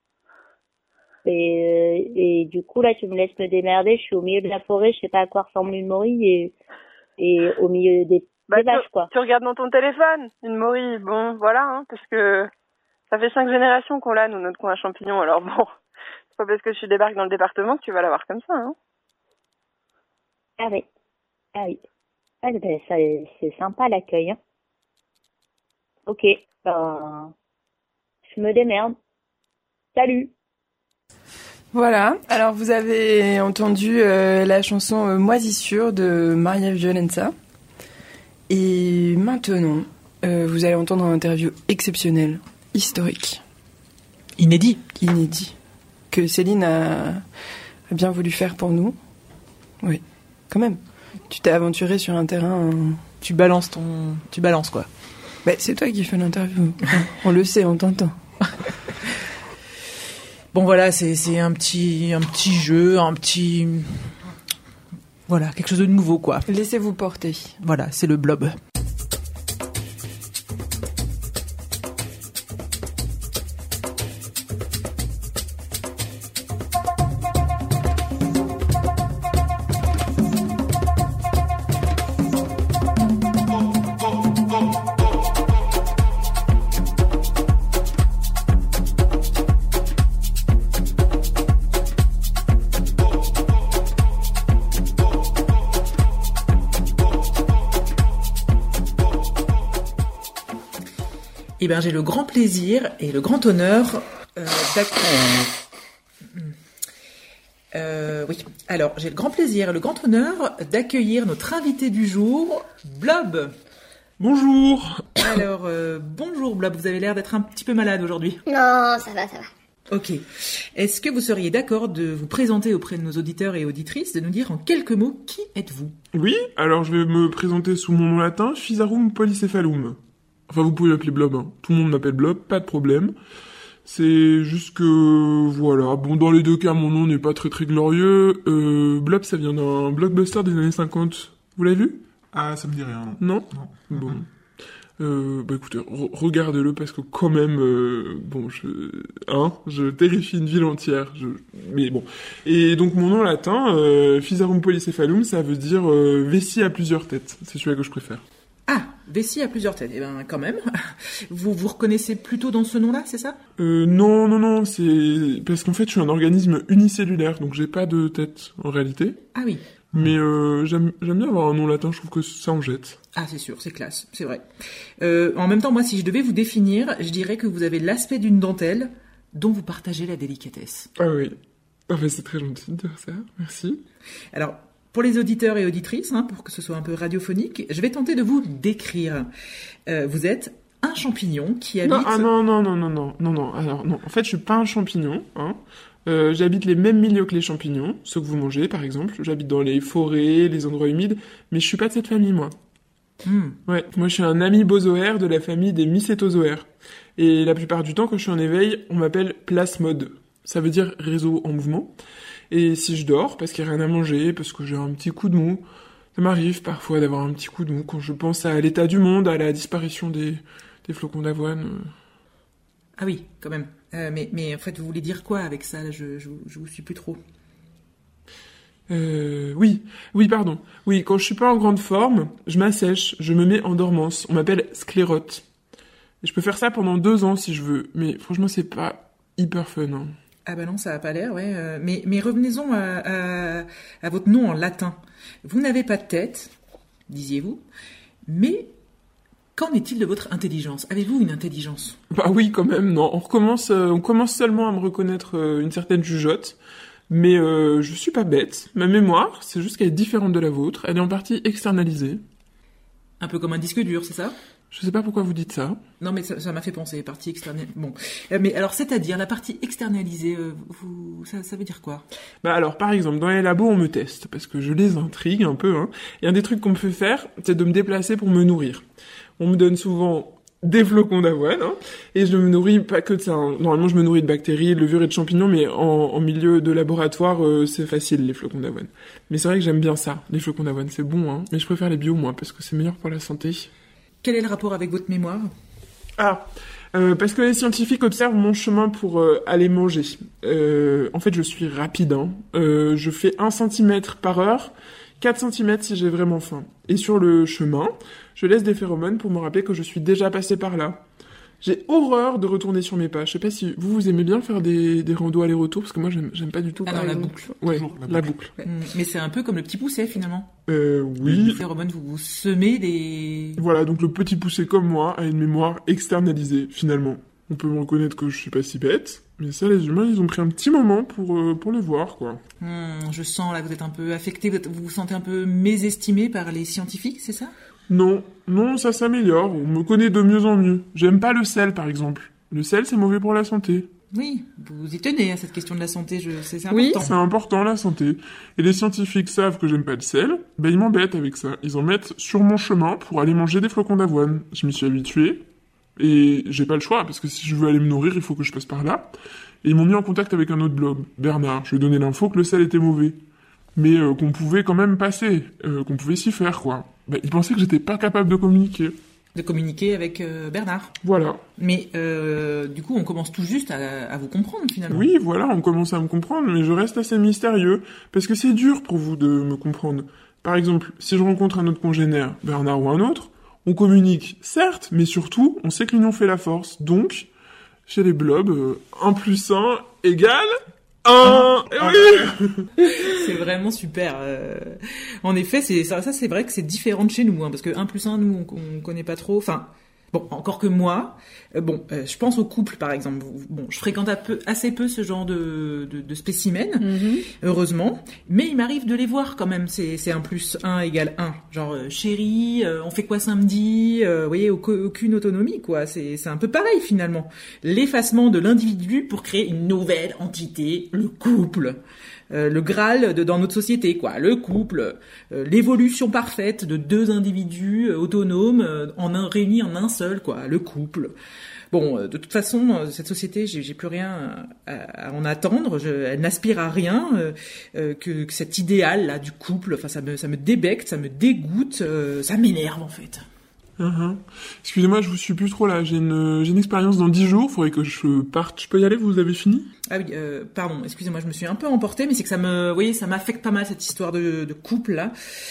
S8: Et du coup, là, tu me laisses me démerder, je suis au milieu de la forêt, je sais pas à quoi ressemble une morille et au milieu des vaches, quoi.
S10: Tu regardes dans ton téléphone, une morille, bon, voilà, hein, parce que ça fait 5 générations qu'on l'a, nous, notre coin à champignons, alors bon, c'est pas parce que tu débarques dans le département que tu vas l'avoir comme ça, hein.
S8: Ah oui. Ah, c'est sympa l'accueil, hein. Ok, je me démerde. Salut.
S7: Voilà, alors vous avez entendu la chanson Moisissure de Maria Violenza. Et maintenant, vous allez entendre une interview exceptionnelle, historique.
S3: Inédit,
S7: que Céline a bien voulu faire pour nous. Oui, quand même. Tu t'es aventuré sur un terrain...
S3: Tu balances quoi.
S7: C'est toi qui fais l'interview. On le sait, on t'entend.
S3: Bon voilà, c'est un petit jeu, voilà, quelque chose de nouveau, quoi.
S7: Laissez-vous porter.
S3: Voilà, c'est le blob. Eh bien, j'ai le grand plaisir et le grand honneur j'ai le grand plaisir et le grand honneur d'accueillir notre invité du jour, Blob.
S11: Bonjour.
S3: Alors, bonjour Blob, vous avez l'air d'être un petit peu malade aujourd'hui.
S12: Non, ça va.
S3: Ok. Est-ce que vous seriez d'accord de vous présenter auprès de nos auditeurs et auditrices, de nous dire en quelques mots qui êtes-vous?
S11: Oui, alors je vais me présenter sous mon nom latin, Physarum polycéphalum. Enfin, vous pouvez m'appeler Blob, hein. Tout le monde m'appelle Blob, pas de problème. C'est juste que, voilà, bon, dans les deux cas, mon nom n'est pas très très glorieux. Blob, ça vient d'un blockbuster des années 50. Vous l'avez vu?
S13: Ah, ça me dit rien.
S11: Non? Bon. Écoutez, regardez-le parce que quand même, je terrifie une ville entière. Mais bon. Et donc, mon nom latin, Physarum polycéphalum, ça veut dire vessie à plusieurs têtes. C'est celui que je préfère.
S3: Ah, vessie à plusieurs têtes. Eh ben, quand même. Vous vous reconnaissez plutôt dans ce nom-là, c'est ça?
S11: Non, c'est parce qu'en fait, je suis un organisme unicellulaire, donc j'ai pas de tête, en réalité.
S3: Ah oui.
S11: Mais j'aime bien avoir un nom latin, je trouve que ça en jette.
S3: Ah, c'est sûr, c'est classe, c'est vrai. En même temps, moi, si je devais vous définir, je dirais que vous avez l'aspect d'une dentelle dont vous partagez la délicatesse.
S11: Ah oui. Ah ben, c'est très gentil de dire ça, merci.
S3: Alors, pour les auditeurs et auditrices, pour que ce soit un peu radiophonique, je vais tenter de vous décrire. Vous êtes un champignon qui habite...
S11: Non. Alors, non. En fait, je suis pas un champignon, j'habite les mêmes milieux que les champignons, ceux que vous mangez, par exemple. J'habite dans les forêts, les endroits humides, mais je suis pas de cette famille, moi. Ouais, moi, je suis un amibozoaire de la famille des mycétozoaires. Et la plupart du temps, quand je suis en éveil, on m'appelle plasmode. Ça veut dire réseau en mouvement. Et si je dors, parce qu'il n'y a rien à manger, parce que j'ai un petit coup de mou, ça m'arrive parfois d'avoir un petit coup de mou quand je pense à l'état du monde, à la disparition des flocons d'avoine.
S3: Ah oui, quand même. Mais en fait, vous voulez dire quoi avec ça? Là, je vous suis plus trop.
S11: Oui, pardon. Oui, quand je suis pas en grande forme, je m'assèche, je me mets en dormance. On m'appelle sclérote. Et je peux faire ça pendant 2 ans si je veux. Mais franchement, c'est pas hyper fun, hein.
S3: Ah bah non, ça a pas l'air, ouais. Mais revenez-en à votre nom en latin. Vous n'avez pas de tête, disiez-vous, mais qu'en est-il de votre intelligence? Avez-vous une intelligence?
S11: Bah oui, quand même, non. On commence seulement à me reconnaître une certaine jugeote. Mais je suis pas bête. Ma mémoire, c'est juste qu'elle est différente de la vôtre. Elle est en partie externalisée.
S3: Un peu comme un disque dur, c'est ça?
S11: Je sais pas pourquoi vous dites ça.
S3: Non, mais ça m'a fait penser, partie externalisée. Bon. Mais alors, c'est-à-dire, la partie externalisée, ça veut dire quoi? Bah
S11: alors, par exemple, dans les labos, on me teste, parce que je les intrigue un peu, hein. Et un des trucs qu'on me fait faire, c'est de me déplacer pour me nourrir. On me donne souvent des flocons d'avoine, hein, et je me nourris pas que de ça, hein. Normalement, je me nourris de bactéries, de levures et de champignons, mais en milieu de laboratoire, c'est facile, les flocons d'avoine. Mais c'est vrai que j'aime bien ça, les flocons d'avoine, c'est bon, hein. Mais je préfère les bio, moi, parce que c'est meilleur pour la santé.
S3: Quel est le rapport avec votre mémoire?
S11: Parce que les scientifiques observent mon chemin pour aller manger. En fait, je suis rapide, hein. Je fais 1 cm par heure, 4 cm si j'ai vraiment faim. Et sur le chemin, je laisse des phéromones pour me rappeler que je suis déjà passé par là. J'ai horreur de retourner sur mes pas. Je sais pas si vous aimez bien faire des randos aller-retour, parce que moi, j'aime pas du tout.
S3: Ah non, la boucle.
S11: Ouais, la boucle.
S3: Ouais. Mais c'est un peu comme le petit pousset, finalement.
S11: Oui.
S3: Les phéromones, vous semez des...
S11: Voilà, donc le petit pousset comme moi a une mémoire externalisée, finalement. On peut me reconnaître que je suis pas si bête, mais ça, les humains, ils ont pris un petit moment pour le voir, quoi.
S3: Je sens, là, vous êtes un peu affecté, vous vous sentez un peu mésestimé par les scientifiques, c'est ça?
S11: Non, ça s'améliore, on me connaît de mieux en mieux. J'aime pas le sel, par exemple. Le sel, c'est mauvais pour la santé.
S3: Oui, vous y tenez à cette question de la santé, c'est important.
S11: Oui, c'est important, la santé. Et les scientifiques savent que j'aime pas le sel, ils m'embêtent avec ça. Ils en mettent sur mon chemin pour aller manger des flocons d'avoine. Je m'y suis habitué, et j'ai pas le choix, parce que si je veux aller me nourrir, il faut que je passe par là. Et ils m'ont mis en contact avec un autre blog, Bernard. Je lui ai donné l'info que le sel était mauvais. Mais qu'on pouvait quand même passer, qu'on pouvait s'y faire, quoi. Ils pensaient que j'étais pas capable de communiquer.
S3: De communiquer avec Bernard.
S11: Voilà.
S3: Mais du coup, on commence tout juste à vous comprendre, finalement.
S11: Oui, voilà, on commence à me comprendre, mais je reste assez mystérieux, parce que c'est dur pour vous de me comprendre. Par exemple, si je rencontre un autre congénère, Bernard ou un autre, on communique, certes, mais surtout, on sait que l'union fait la force. Donc, chez les blobs, 1 + 1 = 1. Oui.
S3: C'est vraiment super. En effet, ça c'est vrai que c'est différent de chez nous, hein, parce que 1 + 1, nous, on connaît pas trop. Enfin, bon, encore que moi. Je pense aux couples, par exemple. Bon, je fréquente assez peu ce genre de spécimens, heureusement. Mais il m'arrive de les voir quand même. C'est 1 + 1 = 1. Genre, chérie, on fait quoi samedi? Vous voyez, aucune autonomie, quoi. C'est un peu pareil, finalement. L'effacement de l'individu pour créer une nouvelle entité, le couple. Le Graal dans notre société, quoi. Le couple, l'évolution parfaite de 2 individus autonomes réunis en un seul, quoi. Le couple. Bon, de toute façon, cette société, j'ai plus rien à en attendre. Elle n'aspire à rien que cet idéal là du couple. Enfin, ça me débecte, ça me dégoûte, ça m'énerve en fait.
S11: Excusez-moi, je vous suis plus trop là. J'ai une expérience dans 10 jours. Faudrait que je parte. Je peux y aller? Vous avez fini?
S3: Ah oui, pardon. Excusez-moi, je me suis un peu emportée, mais c'est que ça m'affecte pas mal cette histoire de couple là.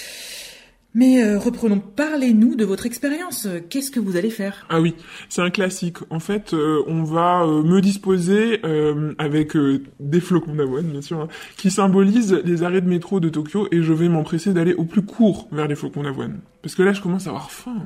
S3: Mais reprenons, parlez-nous de votre expérience. Qu'est-ce que vous allez faire?
S11: Ah oui, c'est un classique. En fait, on va me disposer avec des flocons d'avoine, bien sûr, hein, qui symbolisent les arrêts de métro de Tokyo, et je vais m'empresser d'aller au plus court vers les flocons d'avoine. Parce que là, je commence à avoir faim.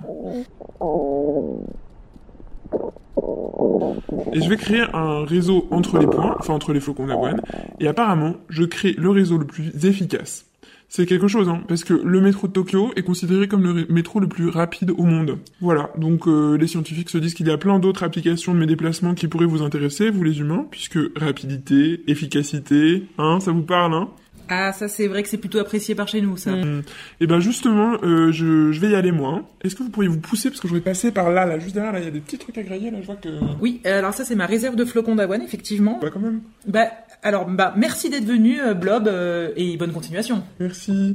S11: Et je vais créer un réseau entre les points, enfin entre les flocons d'avoine, et apparemment, je crée le réseau le plus efficace. C'est quelque chose, hein, parce que le métro de Tokyo est considéré comme le métro le plus rapide au monde. Voilà, donc les scientifiques se disent qu'il y a plein d'autres applications de mes déplacements qui pourraient vous intéresser, vous les humains, puisque rapidité, efficacité, hein, ça vous parle, hein?
S3: Ah, ça c'est vrai que c'est plutôt apprécié par chez nous, ça.
S11: Et ben justement, je vais y aller moi. Est-ce que vous pourriez vous pousser, parce que je vais passer par là, juste derrière, là, il y a des petits trucs à griller, là, je vois que...
S3: Oui, alors ça c'est ma réserve de flocons d'avoine, effectivement.
S11: Bah quand même.
S3: Alors, merci d'être venu, Blob, et bonne continuation.
S11: Merci.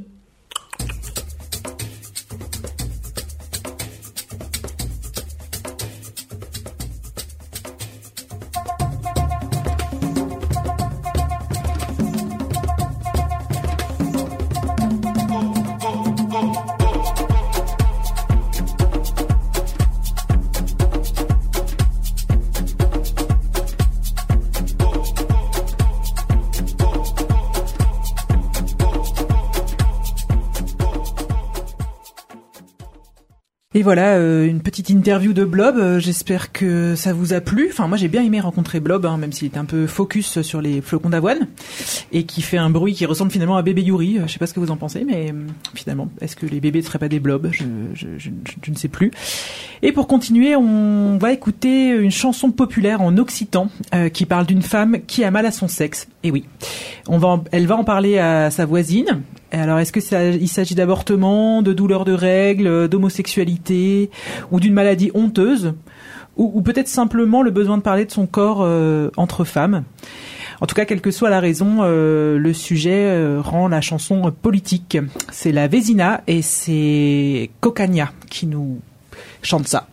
S3: Et voilà, une petite interview de Blob. J'espère que ça vous a plu. Enfin, moi, j'ai bien aimé rencontrer Blob, même s'il est un peu focus sur les flocons d'avoine et qui fait un bruit qui ressemble finalement à bébé Yuri. Je sais pas ce que vous en pensez, mais finalement, est-ce que les bébés ne seraient pas des blobs ? Je ne sais plus. Et pour continuer, on va écouter une chanson populaire en occitan qui parle d'une femme qui a mal à son sexe. Et oui, elle va en parler à sa voisine. Et alors, est-ce que il s'agit d'avortement, de douleurs de règles, d'homosexualité ou d'une maladie honteuse ou peut-être simplement le besoin de parler de son corps entre femmes. En tout cas, quelle que soit la raison, le sujet rend la chanson politique. C'est la Vézina et c'est Cocagna qui nous chante ça.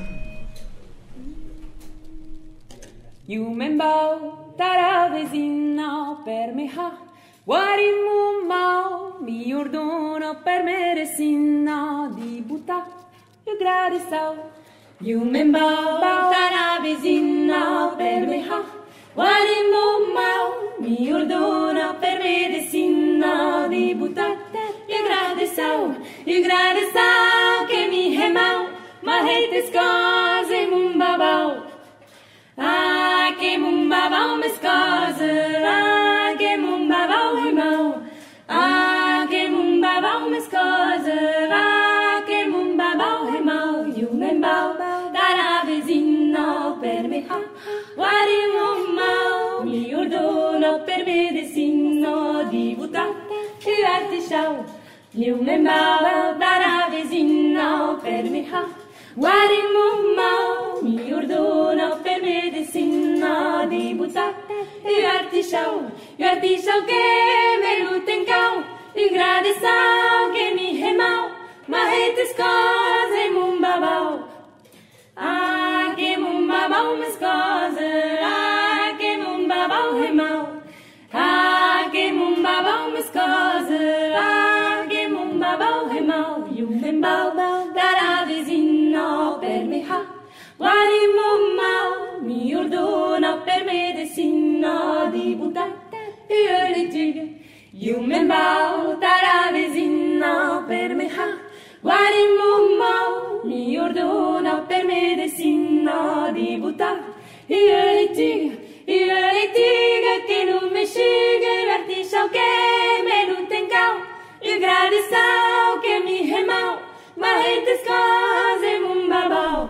S12: Iumembau tara Vézina per meha Guarimumau mi ordono per merecina di buta io gradisau Iumembau tara Vézina per meha Guarimumau mi ordono per merecina di buta io gradisau che mi hemau ma heites cose mumbabau Ah, que mumbabau mes cose Ah, que mumbabau hemau Ah, que mumbabau mes cose Ah, que mumbabau hemau Iumembau dara Vézina per meha Guarimumau mi ordono per medicina di buta e artichau Iumembau dara Vézina per meha Guarimumau mi ordono per medicina di buta e artichau che me lutencau e gradesau che mi hemau ma heites cose mumbabau Ah, que mumbabau mes cose Ah, que mumbabau hemau Ah, que mumbabau mes cose Ah, que mumbabau hemau Iumembau dara Vézina per meha Guarimumau mi ordono per medicina di buta e litige Iumembau dara Vézina per meha Guarimumau mi ordono per medicina di buta e litige che non me sciga l'artichau che me lutencau e gradisau che mi hemau ma heites cose mumbabau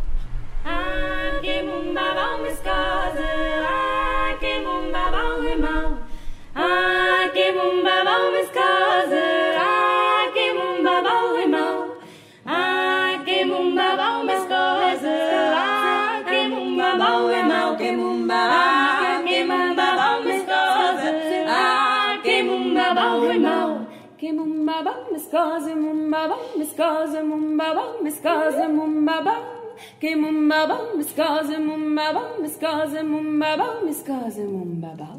S12: Ah, que mumbabau mes cose Ah, que mumbabau hemau Ah, que mumbabau mes cose Ah, que mumbabau hemau Ah, que mumbabau mes cose Ah, que mumbabau hemau Que mumbabau mes cose Ah, que mumbabau hemau Que mumbabau mes cose Mumbabau mes cose Mumbabau mes cose Mumbabau Que mumbabau mes cose Mumbabau mes cose Mumbabau mes cose Mumbabau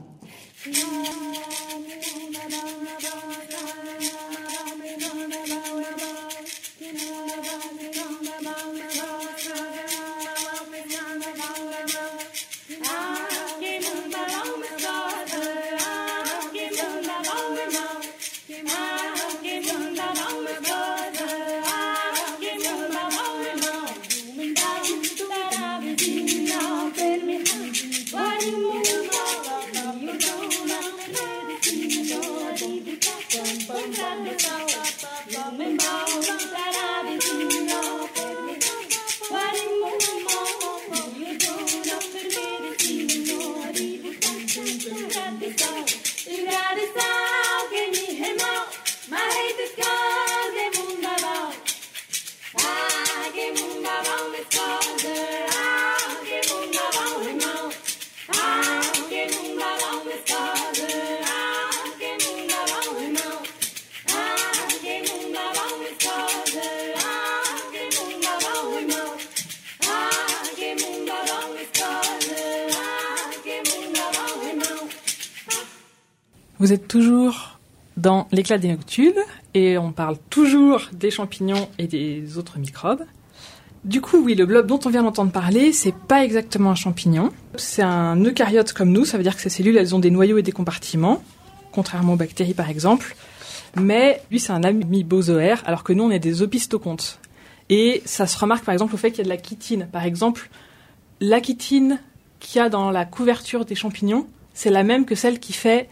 S13: Vous êtes toujours dans l'éclat des noctules et on parle toujours des champignons et des autres microbes. Du coup, oui, le blob dont on vient d'entendre parler, c'est pas exactement un champignon. C'est un eucaryote comme nous, ça veut dire que ces cellules, elles ont des noyaux et des compartiments, contrairement aux bactéries par exemple. Mais lui, c'est un amoebozoaire, alors que nous, on est des opisthocondres. Et ça se remarque par exemple au fait qu'il y a de la chitine. Par exemple, la chitine qu'il y a dans la couverture des champignons, c'est la même que celle qui fait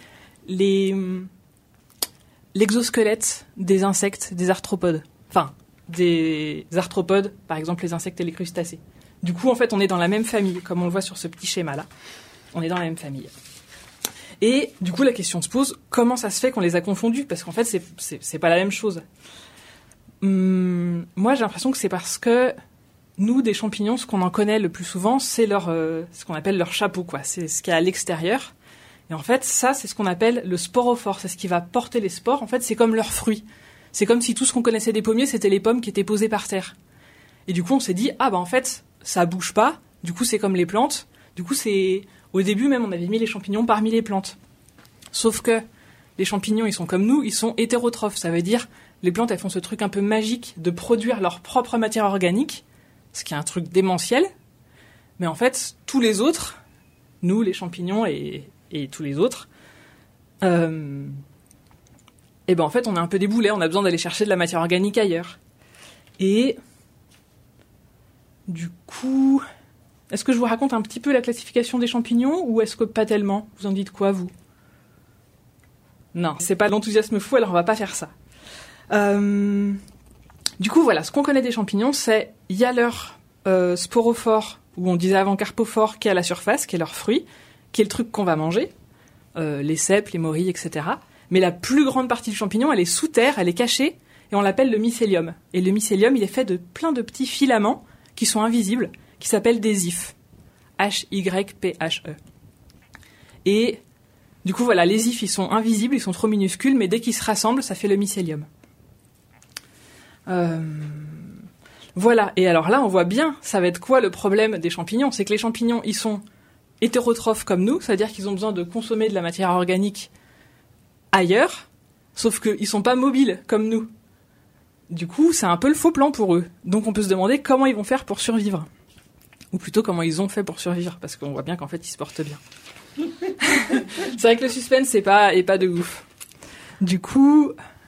S13: l'exosquelette des insectes, des arthropodes. Enfin, des arthropodes, par exemple les insectes et les crustacés. Du coup, en fait, on est dans la même famille, comme on le voit sur ce petit schéma-là. On est dans la même famille. Et du coup, la question se pose, comment ça se fait qu'on les a confondus ? Parce qu'en fait, c'est pas la même chose. Moi, j'ai l'impression que c'est parce que nous, des champignons, ce qu'on en connaît le plus souvent, c'est ce qu'on appelle leur chapeau, quoi. C'est ce qu'il y a à l'extérieur. Et en fait, ça, c'est ce qu'on appelle le sporophore. C'est ce qui va porter les spores. En fait, c'est comme leurs fruits. C'est comme si tout ce qu'on connaissait des pommiers, c'était les pommes qui étaient posées par terre. Et du coup, on s'est dit, en fait, ça bouge pas. Du coup, c'est comme les plantes. Du coup, au début même, on avait mis les champignons parmi les plantes. Sauf que les champignons, ils sont comme nous, ils sont hétérotrophes. Ça veut dire, les plantes, elles font ce truc un peu magique de produire leur propre matière organique, ce qui est un truc démentiel. Mais en fait, tous les autres, nous, les champignons et tous les autres, en fait, on est un peu des boulets, on a besoin d'aller chercher de la matière organique ailleurs. Et du coup, est-ce que je vous raconte un petit peu la classification des champignons ou est-ce que pas tellement ? Vous en dites quoi, vous ? Non, c'est pas l'enthousiasme fou, alors on va pas faire ça. Du coup, voilà, ce qu'on connaît des champignons, c'est il y a leur sporophore, ou on disait avant carpophore, qui est à la surface, qui est leur fruit, qui est le truc qu'on va manger, les cèpes, les morilles, etc. Mais la plus grande partie du champignon, elle est sous terre, elle est cachée, et on l'appelle le mycélium. Et le mycélium, il est fait de plein de petits filaments qui sont invisibles, qui s'appellent des hyphes. H-Y-P-H-E. Et du coup, voilà, les hyphes, ils sont invisibles, ils sont trop minuscules, mais dès qu'ils se rassemblent, ça fait le mycélium. Voilà, et alors là, on voit bien, ça va être quoi le problème des champignons ? C'est que les champignons, ils sont hétérotrophes comme nous, c'est-à-dire qu'ils ont besoin de consommer de la matière organique ailleurs, sauf qu'ils sont pas mobiles comme nous. Du coup, c'est un peu le faux plan pour eux. Donc on peut se demander comment ils vont faire pour survivre. Ou plutôt comment ils ont fait pour survivre, parce qu'on voit bien qu'en fait, ils se portent bien. C'est vrai que le suspense est pas de ouf. Du coup,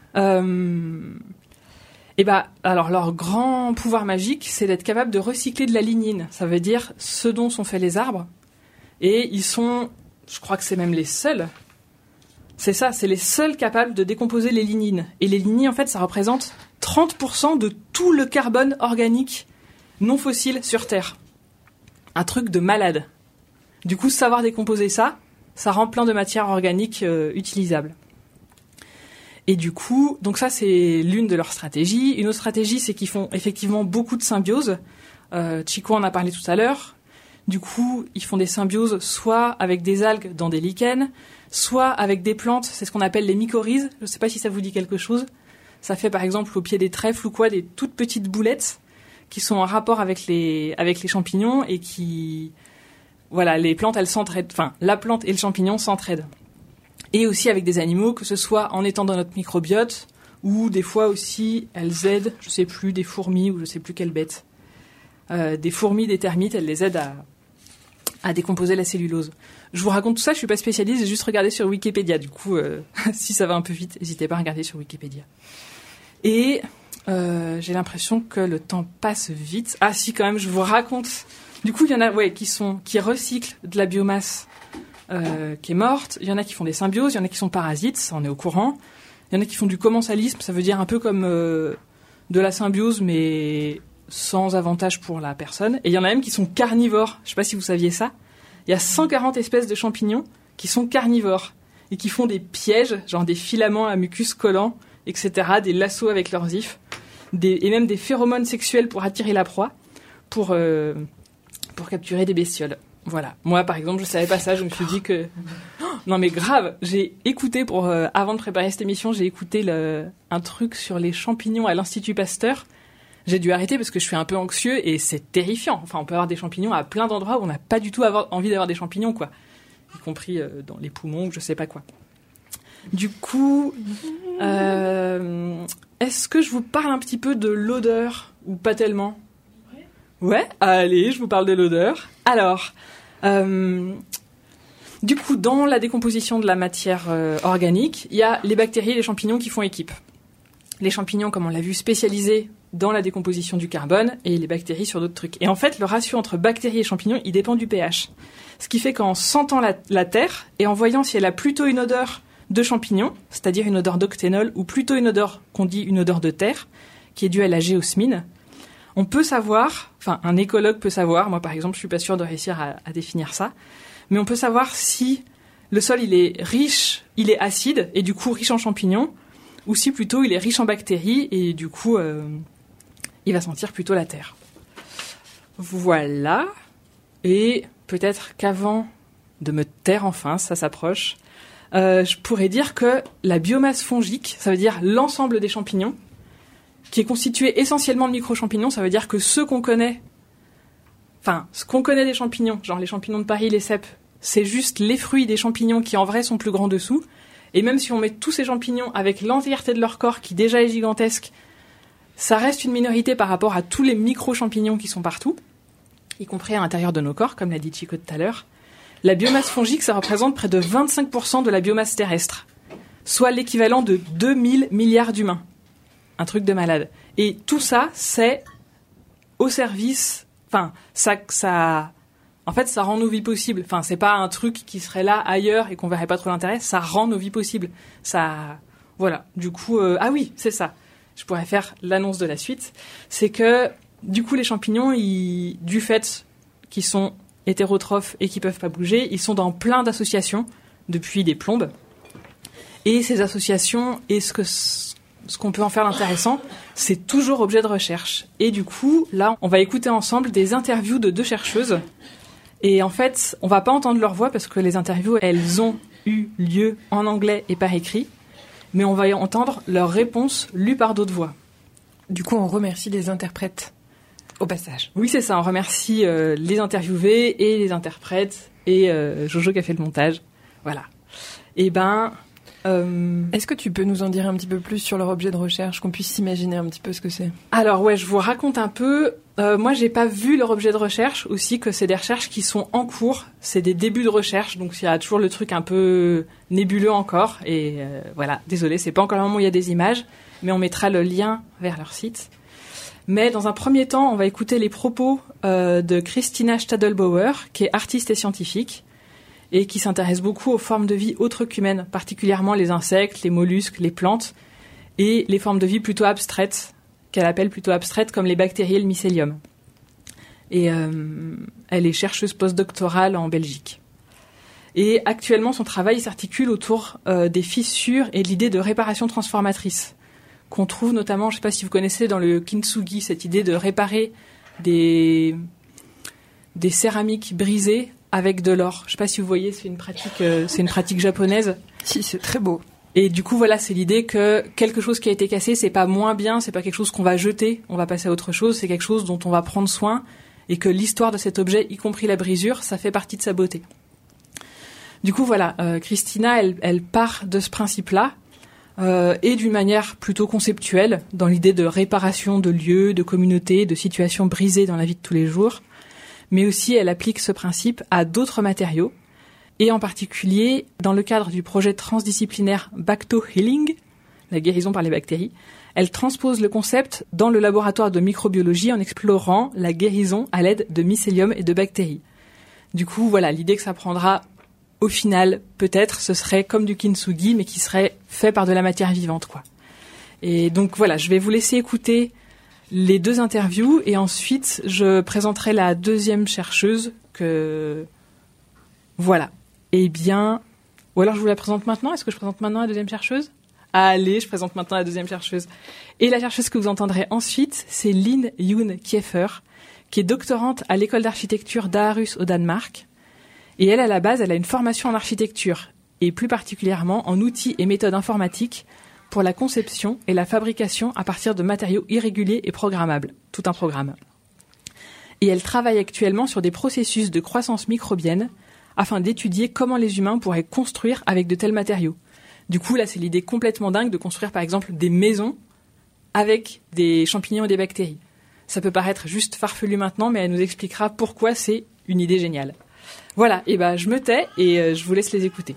S13: alors leur grand pouvoir magique, c'est d'être capable de recycler de la lignine. Ça veut dire ce dont sont faits les arbres. Et ils sont, je crois que c'est même les seuls. C'est ça, c'est les seuls capables de décomposer les lignines. Et les lignines, en fait, ça représente 30% de tout le carbone organique non fossile sur Terre. Un truc de malade. Du coup, savoir décomposer ça rend plein de matières organiques utilisables. Et du coup, donc ça, c'est l'une de leurs stratégies. Une autre stratégie, c'est qu'ils font effectivement beaucoup de symbioses. Chico en a parlé tout à l'heure. Du coup, ils font des symbioses soit avec des algues dans des lichens, soit avec des plantes, c'est ce qu'on appelle les mycorhizes. Je ne sais pas si ça vous dit quelque chose. Ça fait par exemple au pied des trèfles ou quoi, des toutes petites boulettes qui sont en rapport avec les champignons et qui... Voilà, les plantes, elles s'entraident. Enfin, la plante et le champignon s'entraident. Et aussi avec des animaux, que ce soit en étant dans notre microbiote, ou des fois aussi, elles aident, je sais plus, des fourmis ou je sais plus quelle bête. Des fourmis, des termites, elles les aident à décomposer la cellulose. Je vous raconte tout ça, je suis pas spécialiste, j'ai juste regardé sur Wikipédia. Du coup, si ça va un peu vite, n'hésitez pas à regarder sur Wikipédia. Et j'ai l'impression que le temps passe vite. Ah si, quand même, je vous raconte. Du coup, il y en a qui recyclent de la biomasse qui est morte. Il y en a qui font des symbioses, il y en a qui sont parasites, ça on est au courant. Il y en a qui font du commensalisme, ça veut dire un peu comme de la symbiose, mais sans avantage pour la personne. Et il y en a même qui sont carnivores. Je sais pas si vous saviez ça. Il y a 140 espèces de champignons qui sont carnivores et qui font des pièges, genre des filaments à mucus collants, etc., des lassos avec leurs ifs, et même des phéromones sexuels pour attirer la proie, pour capturer des bestioles. Voilà. Moi, par exemple, je savais pas ça. Je me suis dit que... Non, mais grave. J'ai écouté avant de préparer cette émission, j'ai écouté un truc sur les champignons à l'Institut Pasteur. J'ai dû arrêter parce que je suis un peu anxieux et c'est terrifiant. Enfin, on peut avoir des champignons à plein d'endroits où on n'a pas du tout envie d'avoir des champignons, quoi. Y compris dans les poumons ou je sais pas quoi. Du coup, est-ce que je vous parle un petit peu de l'odeur ou pas tellement ? Ouais, allez, je vous parle de l'odeur. Alors, du coup, dans la décomposition de la matière organique, il y a les bactéries et les champignons qui font équipe. Les champignons, comme on l'a vu, spécialisés dans la décomposition du carbone et les bactéries sur d'autres trucs. Et en fait, le ratio entre bactéries et champignons, il dépend du pH. Ce qui fait qu'en sentant la terre et en voyant si elle a plutôt une odeur de champignon, c'est-à-dire une odeur d'octénol, ou plutôt une odeur qu'on dit une odeur de terre, qui est due à la géosmine, on peut savoir, enfin un écologue peut savoir, moi par exemple je suis pas sûre de réussir à définir ça, mais on peut savoir si le sol il est riche, il est acide et du coup riche en champignons, ou si plutôt il est riche en bactéries et du coup il va sentir plutôt la terre. Voilà, et peut-être qu'avant de me taire enfin, ça s'approche, je pourrais dire que la biomasse fongique, ça veut dire l'ensemble des champignons, qui est constitué essentiellement de micro-champignons, ça veut dire que ce qu'on connaît des champignons, genre les champignons de Paris, les cèpes, c'est juste les fruits des champignons qui en vrai sont plus grands dessous. Et même si on met tous ces champignons avec l'entièreté de leur corps qui déjà est gigantesque, ça reste une minorité par rapport à tous les micro-champignons qui sont partout, y compris à l'intérieur de nos corps, comme l'a dit Chico tout à l'heure. La biomasse fongique, ça représente près de 25% de la biomasse terrestre, soit l'équivalent de 2000 milliards d'humains. Un truc de malade. Et tout ça, c'est au service... Enfin, ça rend nos vies possibles. Enfin, c'est pas un truc qui serait là ailleurs et qu'on verrait pas trop l'intérêt. Ça rend nos vies possibles. Ça... Voilà. Du coup... Ah oui, c'est ça. Je pourrais faire l'annonce de la suite. C'est que, du coup, les champignons, du fait qu'ils sont hétérotrophes et qu'ils peuvent pas bouger, ils sont dans plein d'associations depuis des plombes. Et ces associations, et ce qu'on peut en faire d'intéressant, c'est toujours objet de recherche. Et du coup, là, on va écouter ensemble des interviews de 2 chercheuses. Et en fait, on va pas entendre leur voix parce que les interviews, elles ont eu lieu en anglais et par écrit. Mais on va entendre leurs réponses lues par d'autres voix.
S7: Du coup, on remercie les interprètes au passage.
S13: Oui, c'est ça. On remercie les interviewés et les interprètes et Jojo qui a fait le montage. Voilà. Et
S7: est-ce que tu peux nous en dire un petit peu plus sur leur objet de recherche, qu'on puisse s'imaginer un petit peu ce que c'est ?
S13: Alors ouais, je vous raconte un peu. Moi, j'ai pas vu leur objet de recherche, aussi que c'est des recherches qui sont en cours. C'est des débuts de recherche, donc il y a toujours le truc un peu nébuleux encore. Et voilà, désolé, c'est pas encore le moment où il y a des images, mais on mettra le lien vers leur site. Mais dans un premier temps, on va écouter les propos de Christina Stadelbauer, qui est artiste et scientifique, et qui s'intéresse beaucoup aux formes de vie autres qu'humaines, particulièrement les insectes, les mollusques, les plantes, et les formes de vie plutôt abstraites, qu'elle appelle plutôt abstraites, comme les bactéries et le mycélium. Et elle est chercheuse postdoctorale en Belgique. Et actuellement, son travail s'articule autour des fissures et de l'idée de réparation transformatrice, qu'on trouve notamment, je ne sais pas si vous connaissez, dans le kintsugi, cette idée de réparer des céramiques brisées avec de l'or. Je ne sais pas si vous voyez, c'est une pratique japonaise.
S7: Si, c'est très beau.
S13: Et du coup, voilà, c'est l'idée que quelque chose qui a été cassé, c'est pas moins bien, c'est pas quelque chose qu'on va jeter, on va passer à autre chose, c'est quelque chose dont on va prendre soin, et que l'histoire de cet objet, y compris la brisure, ça fait partie de sa beauté. Du coup, voilà, Christina, elle part de ce principe-là, et d'une manière plutôt conceptuelle, dans l'idée de réparation de lieux, de communautés, de situations brisées dans la vie de tous les jours, mais aussi elle applique ce principe à d'autres matériaux, et en particulier dans le cadre du projet transdisciplinaire Bacto-Healing, la guérison par les bactéries, elle transpose le concept dans le laboratoire de microbiologie en explorant la guérison à l'aide de mycélium et de bactéries. Du coup, voilà, l'idée que ça prendra au final, peut-être, ce serait comme du kintsugi, mais qui serait fait par de la matière vivante, quoi. Et donc voilà, je vais vous laisser écouter les 2 interviews et ensuite je présenterai la 2e chercheuse que... Voilà. Eh bien... Ou alors je vous la présente maintenant ? Est-ce que je présente maintenant la 2e chercheuse ? Allez, je présente maintenant la 2e chercheuse. Et la chercheuse que vous entendrez ensuite, c'est Lin Yoon Kieffer, qui est doctorante à l'école d'architecture d'Aarhus au Danemark. Et elle, à la base, elle a une formation en architecture, et plus particulièrement en outils et méthodes informatiques pour la conception et la fabrication à partir de matériaux irréguliers et programmables, tout un programme. Et elle travaille actuellement sur des processus de croissance microbienne afin d'étudier comment les humains pourraient construire avec de tels matériaux. Du coup, là, c'est l'idée complètement dingue de construire, par exemple, des maisons avec des champignons et des bactéries. Ça peut paraître juste farfelu maintenant, mais elle nous expliquera pourquoi c'est une idée géniale. Voilà, et je me tais et je vous laisse les écouter.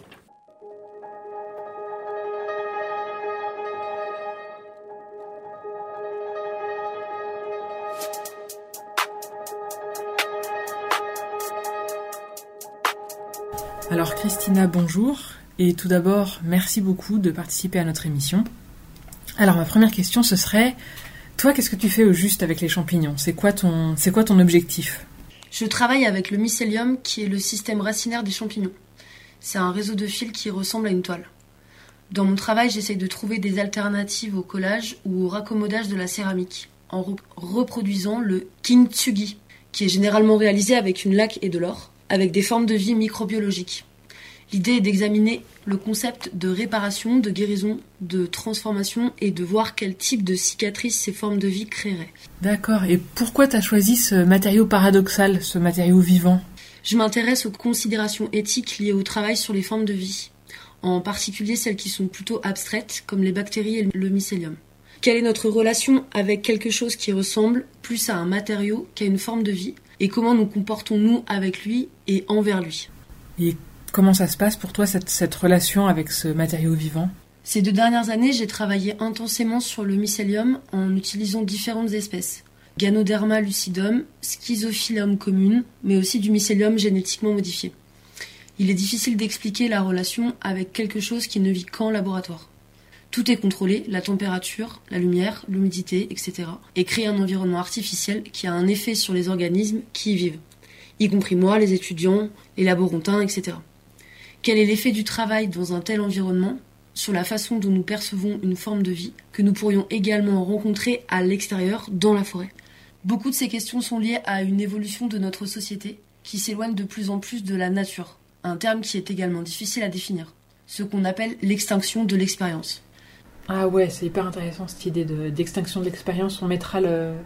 S13: Alors Christina, bonjour. Et tout d'abord, merci beaucoup de participer à notre émission. Alors ma première question, ce serait, toi, qu'est-ce que tu fais au juste avec les champignons ? C'est quoi ton objectif ?
S14: Je travaille avec le mycélium, qui est le système racinaire des champignons. C'est un réseau de fils qui ressemble à une toile. Dans mon travail, j'essaye de trouver des alternatives au collage ou au raccommodage de la céramique, en reproduisant le kintsugi, qui est généralement réalisé avec une laque et de l'or, avec des formes de vie microbiologiques. L'idée est d'examiner le concept de réparation, de guérison, de transformation et de voir quel type de cicatrices ces formes de vie créeraient.
S13: D'accord. Et pourquoi tu as choisi ce matériau paradoxal, ce matériau vivant ?
S14: Je m'intéresse aux considérations éthiques liées au travail sur les formes de vie, en particulier celles qui sont plutôt abstraites, comme les bactéries et le mycélium. Quelle est notre relation avec quelque chose qui ressemble plus à un matériau qu'à une forme de vie, et comment nous comportons-nous avec lui et envers lui ?
S13: Et comment ça se passe pour toi, cette relation avec ce matériau vivant ?
S14: Ces 2 dernières années, j'ai travaillé intensément sur le mycélium en utilisant différentes espèces. Ganoderma lucidum, Schizophyllum commune, mais aussi du mycélium génétiquement modifié. Il est difficile d'expliquer la relation avec quelque chose qui ne vit qu'en laboratoire. Tout est contrôlé, la température, la lumière, l'humidité, etc. et crée un environnement artificiel qui a un effet sur les organismes qui y vivent, y compris moi, les étudiants, les laborantins, etc. Quel est l'effet du travail dans un tel environnement sur la façon dont nous percevons une forme de vie que nous pourrions également rencontrer à l'extérieur, dans la forêt ? Beaucoup de ces questions sont liées à une évolution de notre société qui s'éloigne de plus en plus de la nature, un terme qui est également difficile à définir, ce qu'on appelle l'extinction de l'expérience.
S13: Ah ouais, c'est hyper intéressant cette idée d'extinction de l'expérience. On mettra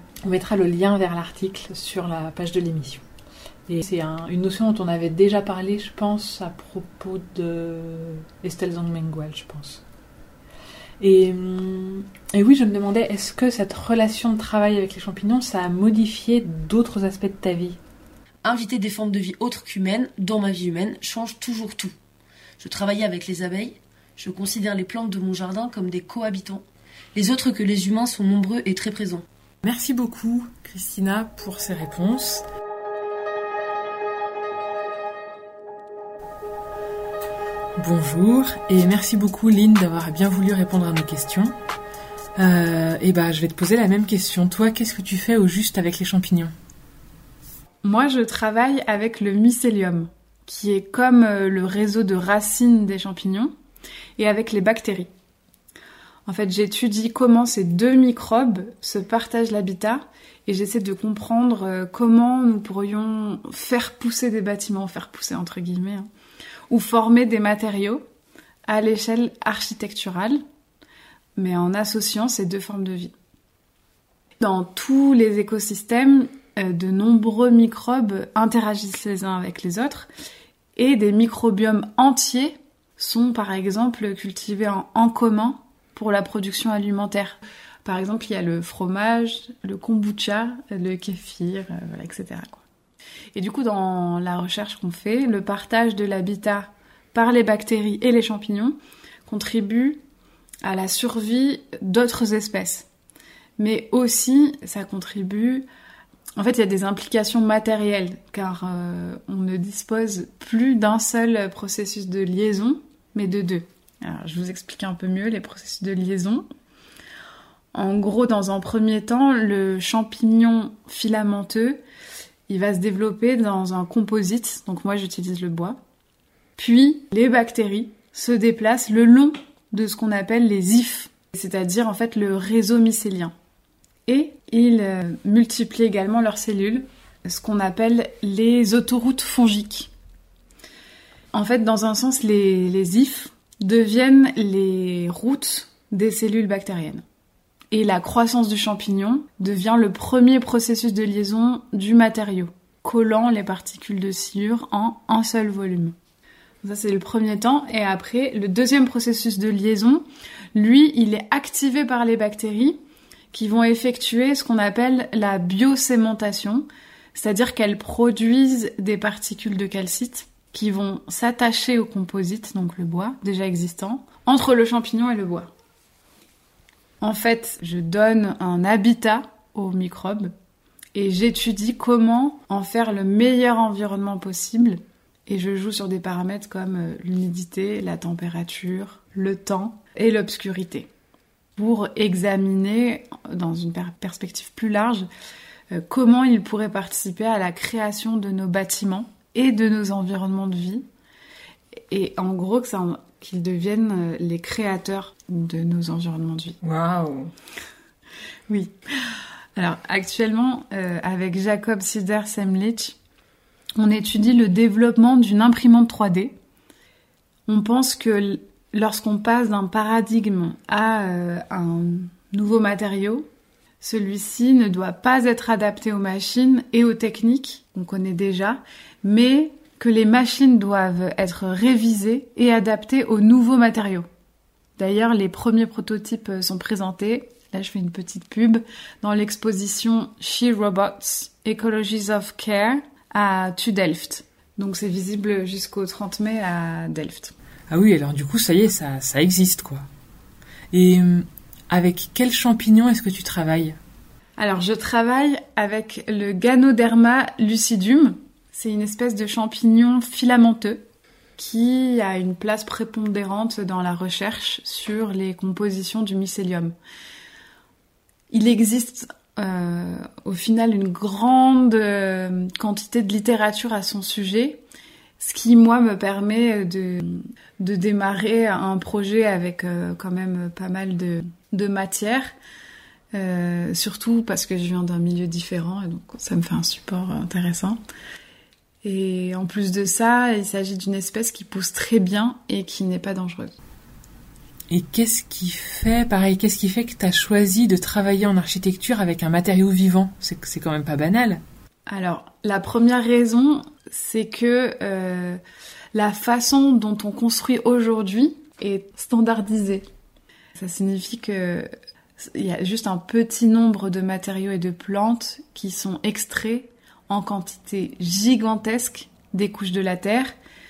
S13: le lien vers l'article sur la page de l'émission. Et c'est une notion dont on avait déjà parlé, je pense, à propos de Estelle Zhang-Mengual, je pense. Et oui, je me demandais, est-ce que cette relation de travail avec les champignons, ça a modifié d'autres aspects de ta vie ?
S14: Inviter des formes de vie autres qu'humaines dans ma vie humaine change toujours tout. Je travaillais avec les abeilles, je considère les plantes de mon jardin comme des cohabitants. Les autres que les humains sont nombreux et très présents.
S13: Merci beaucoup, Christina, pour ces réponses. Bonjour, et merci beaucoup, Lynn, d'avoir bien voulu répondre à nos questions. Je vais te poser la même question. Toi, qu'est-ce que tu fais au juste avec les champignons ?
S15: Moi, je travaille avec le mycélium, qui est comme le réseau de racines des champignons, et avec les bactéries. En fait, j'étudie comment ces 2 microbes se partagent l'habitat, et j'essaie de comprendre comment nous pourrions faire pousser des bâtiments, faire pousser entre guillemets, ou former des matériaux à l'échelle architecturale, mais en associant ces 2 formes de vie. Dans tous les écosystèmes, de nombreux microbes interagissent les uns avec les autres, et des microbiomes entiers sont par exemple cultivés en commun pour la production alimentaire. Par exemple, il y a le fromage, le kombucha, le kéfir, etc. Et du coup, dans la recherche qu'on fait, le partage de l'habitat par les bactéries et les champignons contribue à la survie d'autres espèces. Mais aussi, ça contribue... En fait, il y a des implications matérielles, car on ne dispose plus d'un seul processus de liaison, mais de 2. Alors, je vous explique un peu mieux les processus de liaison. En gros, dans un premier temps, le champignon filamenteux, il va se développer dans un composite, donc moi j'utilise le bois. Puis, les bactéries se déplacent le long de ce qu'on appelle les hyphes, c'est-à-dire en fait le réseau mycélien. Et ils multiplient également leurs cellules, ce qu'on appelle les autoroutes fongiques. En fait, dans un sens, les hyphes deviennent les routes des cellules bactériennes. Et la croissance du champignon devient le premier processus de liaison du matériau, collant les particules de sciure en un seul volume. Ça, c'est le premier temps. Et après, le deuxième processus de liaison, lui, il est activé par les bactéries qui vont effectuer ce qu'on appelle la biosémentation, c'est-à-dire qu'elles produisent des particules de calcite qui vont s'attacher au composite, donc le bois déjà existant, entre le champignon et le bois. En fait, je donne un habitat aux microbes et j'étudie comment en faire le meilleur environnement possible Et je joue sur des paramètres comme l'humidité, la température, le temps et l'obscurité, pour examiner, dans une perspective plus large, comment ils pourraient participer à la création de nos bâtiments et de nos environnements de vie. Et en gros, qu'ils deviennent les créateurs de nos environnements de vie.
S13: Waouh!
S15: Oui. Alors, actuellement, avec Jacob Sider-Semlich, on étudie le développement d'une imprimante 3D. On pense que lorsqu'on passe d'un paradigme à un nouveau matériau, celui-ci ne doit pas être adapté aux machines et aux techniques qu'on connaît déjà, mais que les machines doivent être révisées et adaptées aux nouveaux matériaux. D'ailleurs, les premiers prototypes sont présentés, là je fais une petite pub, dans l'exposition She Robots, Ecologies of Care à TU Delft. Donc c'est visible jusqu'au 30 mai à Delft.
S13: Ah oui, alors du coup, ça y est, ça existe, quoi. Et avec quel champignon est-ce que tu travailles ?
S15: Alors, je travaille avec le Ganoderma lucidum. C'est une espèce de champignon filamenteux qui a une place prépondérante dans la recherche sur les compositions du mycélium. Il existe au final une grande quantité de littérature à son sujet, ce qui, moi, me permet de démarrer un projet avec quand même pas mal de matière, surtout parce que je viens d'un milieu différent et donc ça me fait un support intéressant. Et en plus de ça, il s'agit d'une espèce qui pousse très bien et qui n'est pas dangereuse.
S13: Et qu'est-ce qui fait que tu as choisi de travailler en architecture avec un matériau vivant ? C'est quand même pas banal.
S15: Alors, la première raison, c'est que la façon dont on construit aujourd'hui est standardisée. Ça signifie qu'il y a juste un petit nombre de matériaux et de plantes qui sont extraits en quantité gigantesque des couches de la Terre.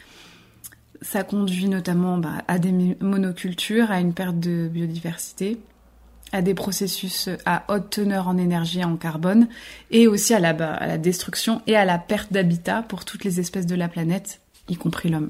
S15: Ça conduit notamment à des monocultures, à une perte de biodiversité, à des processus à haute teneur en énergie et en carbone, et aussi à la destruction et à la perte d'habitat pour toutes les espèces de la planète, y compris l'homme.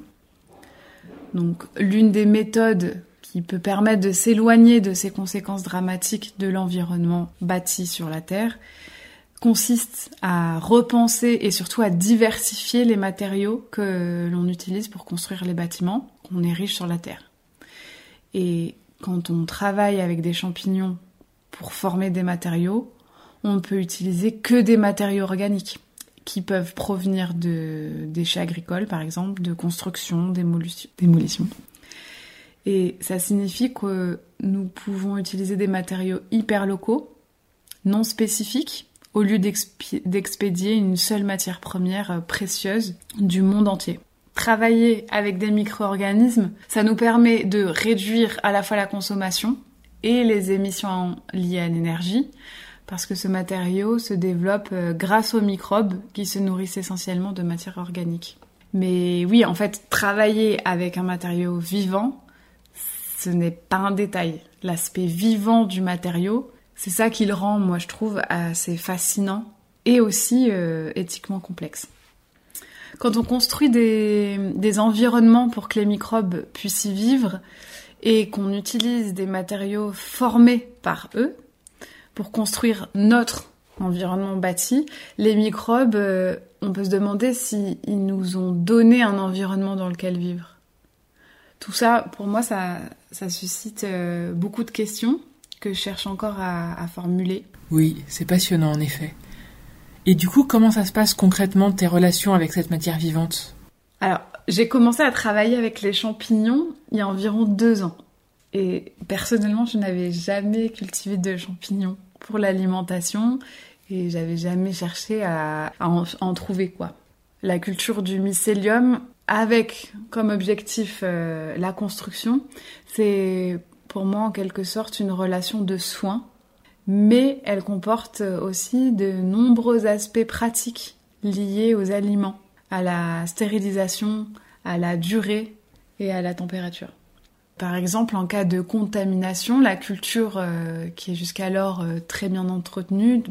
S15: Donc, l'une des méthodes qui peut permettre de s'éloigner de ces conséquences dramatiques de l'environnement bâti sur la Terre consiste à repenser et surtout à diversifier les matériaux que l'on utilise pour construire les bâtiments qu'on érige sur la Terre. Et quand on travaille avec des champignons pour former des matériaux, on ne peut utiliser que des matériaux organiques qui peuvent provenir de déchets agricoles, par exemple, de construction, démolition. Et ça signifie que nous pouvons utiliser des matériaux hyper locaux, non spécifiques, au lieu d'expédier une seule matière première précieuse du monde entier. Travailler avec des micro-organismes, ça nous permet de réduire à la fois la consommation et les émissions liées à l'énergie, parce que ce matériau se développe grâce aux microbes qui se nourrissent essentiellement de matière organique. Mais oui, en fait, travailler avec un matériau vivant, ce n'est pas un détail. L'aspect vivant du matériau, c'est ça qui le rend, moi je trouve, assez fascinant et aussi éthiquement complexe. Quand on construit des environnements pour que les microbes puissent y vivre et qu'on utilise des matériaux formés par eux pour construire notre environnement bâti, les microbes, on peut se demander s'ils nous ont donné un environnement dans lequel vivre. Tout ça, pour moi, ça suscite beaucoup de questions que je cherche encore à formuler.
S13: Oui, c'est passionnant en effet. Et du coup, comment ça se passe concrètement tes relations avec cette matière vivante ?
S15: Alors, j'ai commencé à travailler avec les champignons il y a environ 2 ans. Et personnellement, je n'avais jamais cultivé de champignons pour l'alimentation et j'avais jamais cherché à en trouver, quoi. La culture du mycélium, avec comme objectif la construction, c'est pour moi en quelque sorte une relation de soins, mais elle comporte aussi de nombreux aspects pratiques liés aux aliments, à la stérilisation, à la durée et à la température. Par exemple, en cas de contamination, la culture qui est jusqu'alors très bien entretenue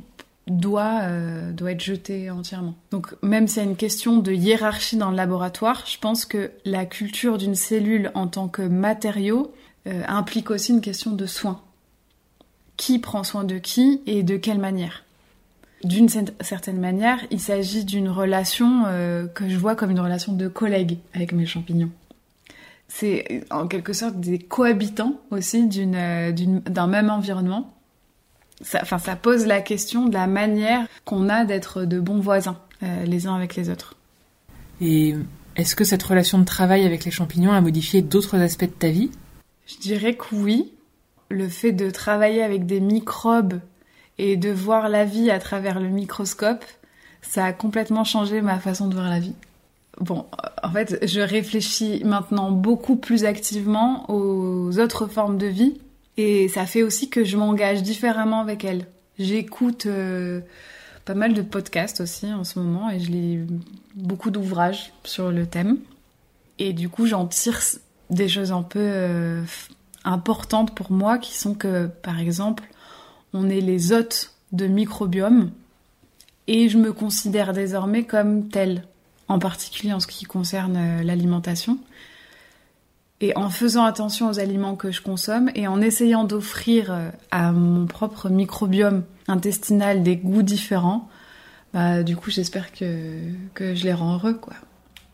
S15: doit être jeté entièrement. Donc même s'il y a une question de hiérarchie dans le laboratoire, je pense que la culture d'une cellule en tant que matériau implique aussi une question de soin. Qui prend soin de qui et de quelle manière ? D'une certaine manière, il s'agit d'une relation que je vois comme une relation de collègue avec mes champignons. C'est en quelque sorte des cohabitants aussi d'un même environnement. Ça pose la question de la manière qu'on a d'être de bons voisins les uns avec les autres.
S13: Et est-ce que cette relation de travail avec les champignons a modifié d'autres aspects de ta vie ?
S15: Je dirais que oui. Le fait de travailler avec des microbes et de voir la vie à travers le microscope, ça a complètement changé ma façon de voir la vie. Bon, en fait, je réfléchis maintenant beaucoup plus activement aux autres formes de vie et ça fait aussi que je m'engage différemment avec elles. J'écoute pas mal de podcasts aussi en ce moment et je lis beaucoup d'ouvrages sur le thème. Et du coup, j'en tire des choses un peu importantes pour moi qui sont que, par exemple, on est les hôtes de microbiomes et je me considère désormais comme telle, en particulier en ce qui concerne l'alimentation. Et en faisant attention aux aliments que je consomme et en essayant d'offrir à mon propre microbiome intestinal des goûts différents, du coup j'espère que je les rends heureux, quoi.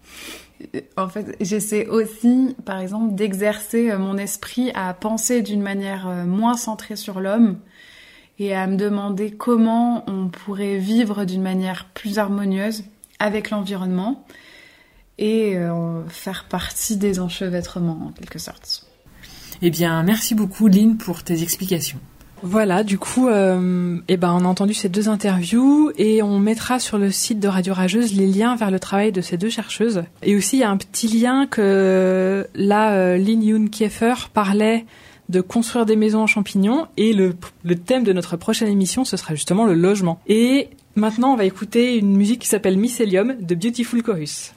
S15: En fait, j'essaie aussi, par exemple, d'exercer mon esprit à penser d'une manière moins centrée sur l'homme et à me demander comment on pourrait vivre d'une manière plus harmonieuse avec l'environnement et faire partie des enchevêtrements, en quelque sorte.
S13: Eh bien, merci beaucoup, Lynn, pour tes explications. Voilà, du coup, on a entendu ces 2 interviews et on mettra sur le site de Radio Rageuse les liens vers le travail de ces 2 chercheuses. Et aussi, il y a un petit lien que Lynn Yoon Kieffer parlait de construire des maisons en champignons et le thème de notre prochaine émission, ce sera justement le logement. Et maintenant, on va écouter une musique qui s'appelle Mycelium de Beautiful Chorus.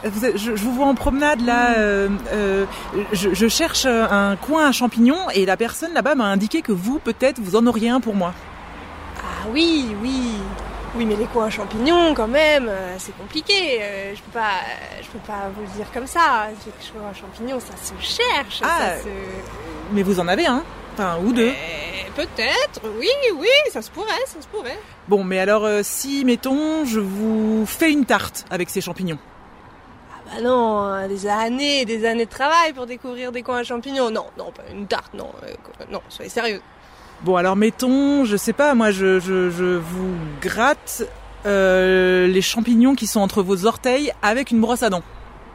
S3: je vous vois en promenade là. Je cherche un coin à champignons et la personne là-bas m'a indiqué que vous, peut-être, vous en auriez un pour moi.
S16: Ah oui, mais les coins à champignons, quand même, c'est compliqué. Je peux pas vous le dire comme ça. Les coins à champignons, ça se cherche.
S3: Mais vous en avez un, enfin, ou deux.
S16: Peut-être, oui, ça se pourrait.
S3: Bon, mais alors, si, mettons, je vous fais une tarte avec ces champignons.
S16: Ah bah non, des années de travail pour découvrir des coins à champignons. Non, pas une tarte, non, soyez sérieux.
S3: Bon, alors mettons, je sais pas, moi je vous gratte les champignons qui sont entre vos orteils avec une brosse à dents.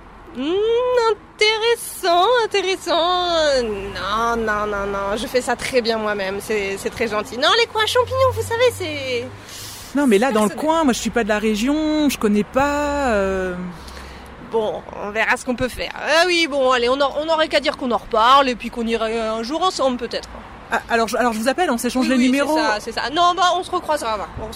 S16: Intéressant. Non, je fais ça très bien moi-même, c'est très gentil. Non, les coins à champignons, vous savez, c'est...
S3: Non, mais là, dans le coin, moi je suis pas de la région, je connais pas...
S16: Bon, on verra ce qu'on peut faire. Ah oui, bon, allez, on aurait qu'à dire qu'on en reparle et puis qu'on irait un jour ensemble peut-être.
S3: Ah, alors je vous appelle, on s'échange les numéros.
S16: C'est ça. Non, on se recroisera.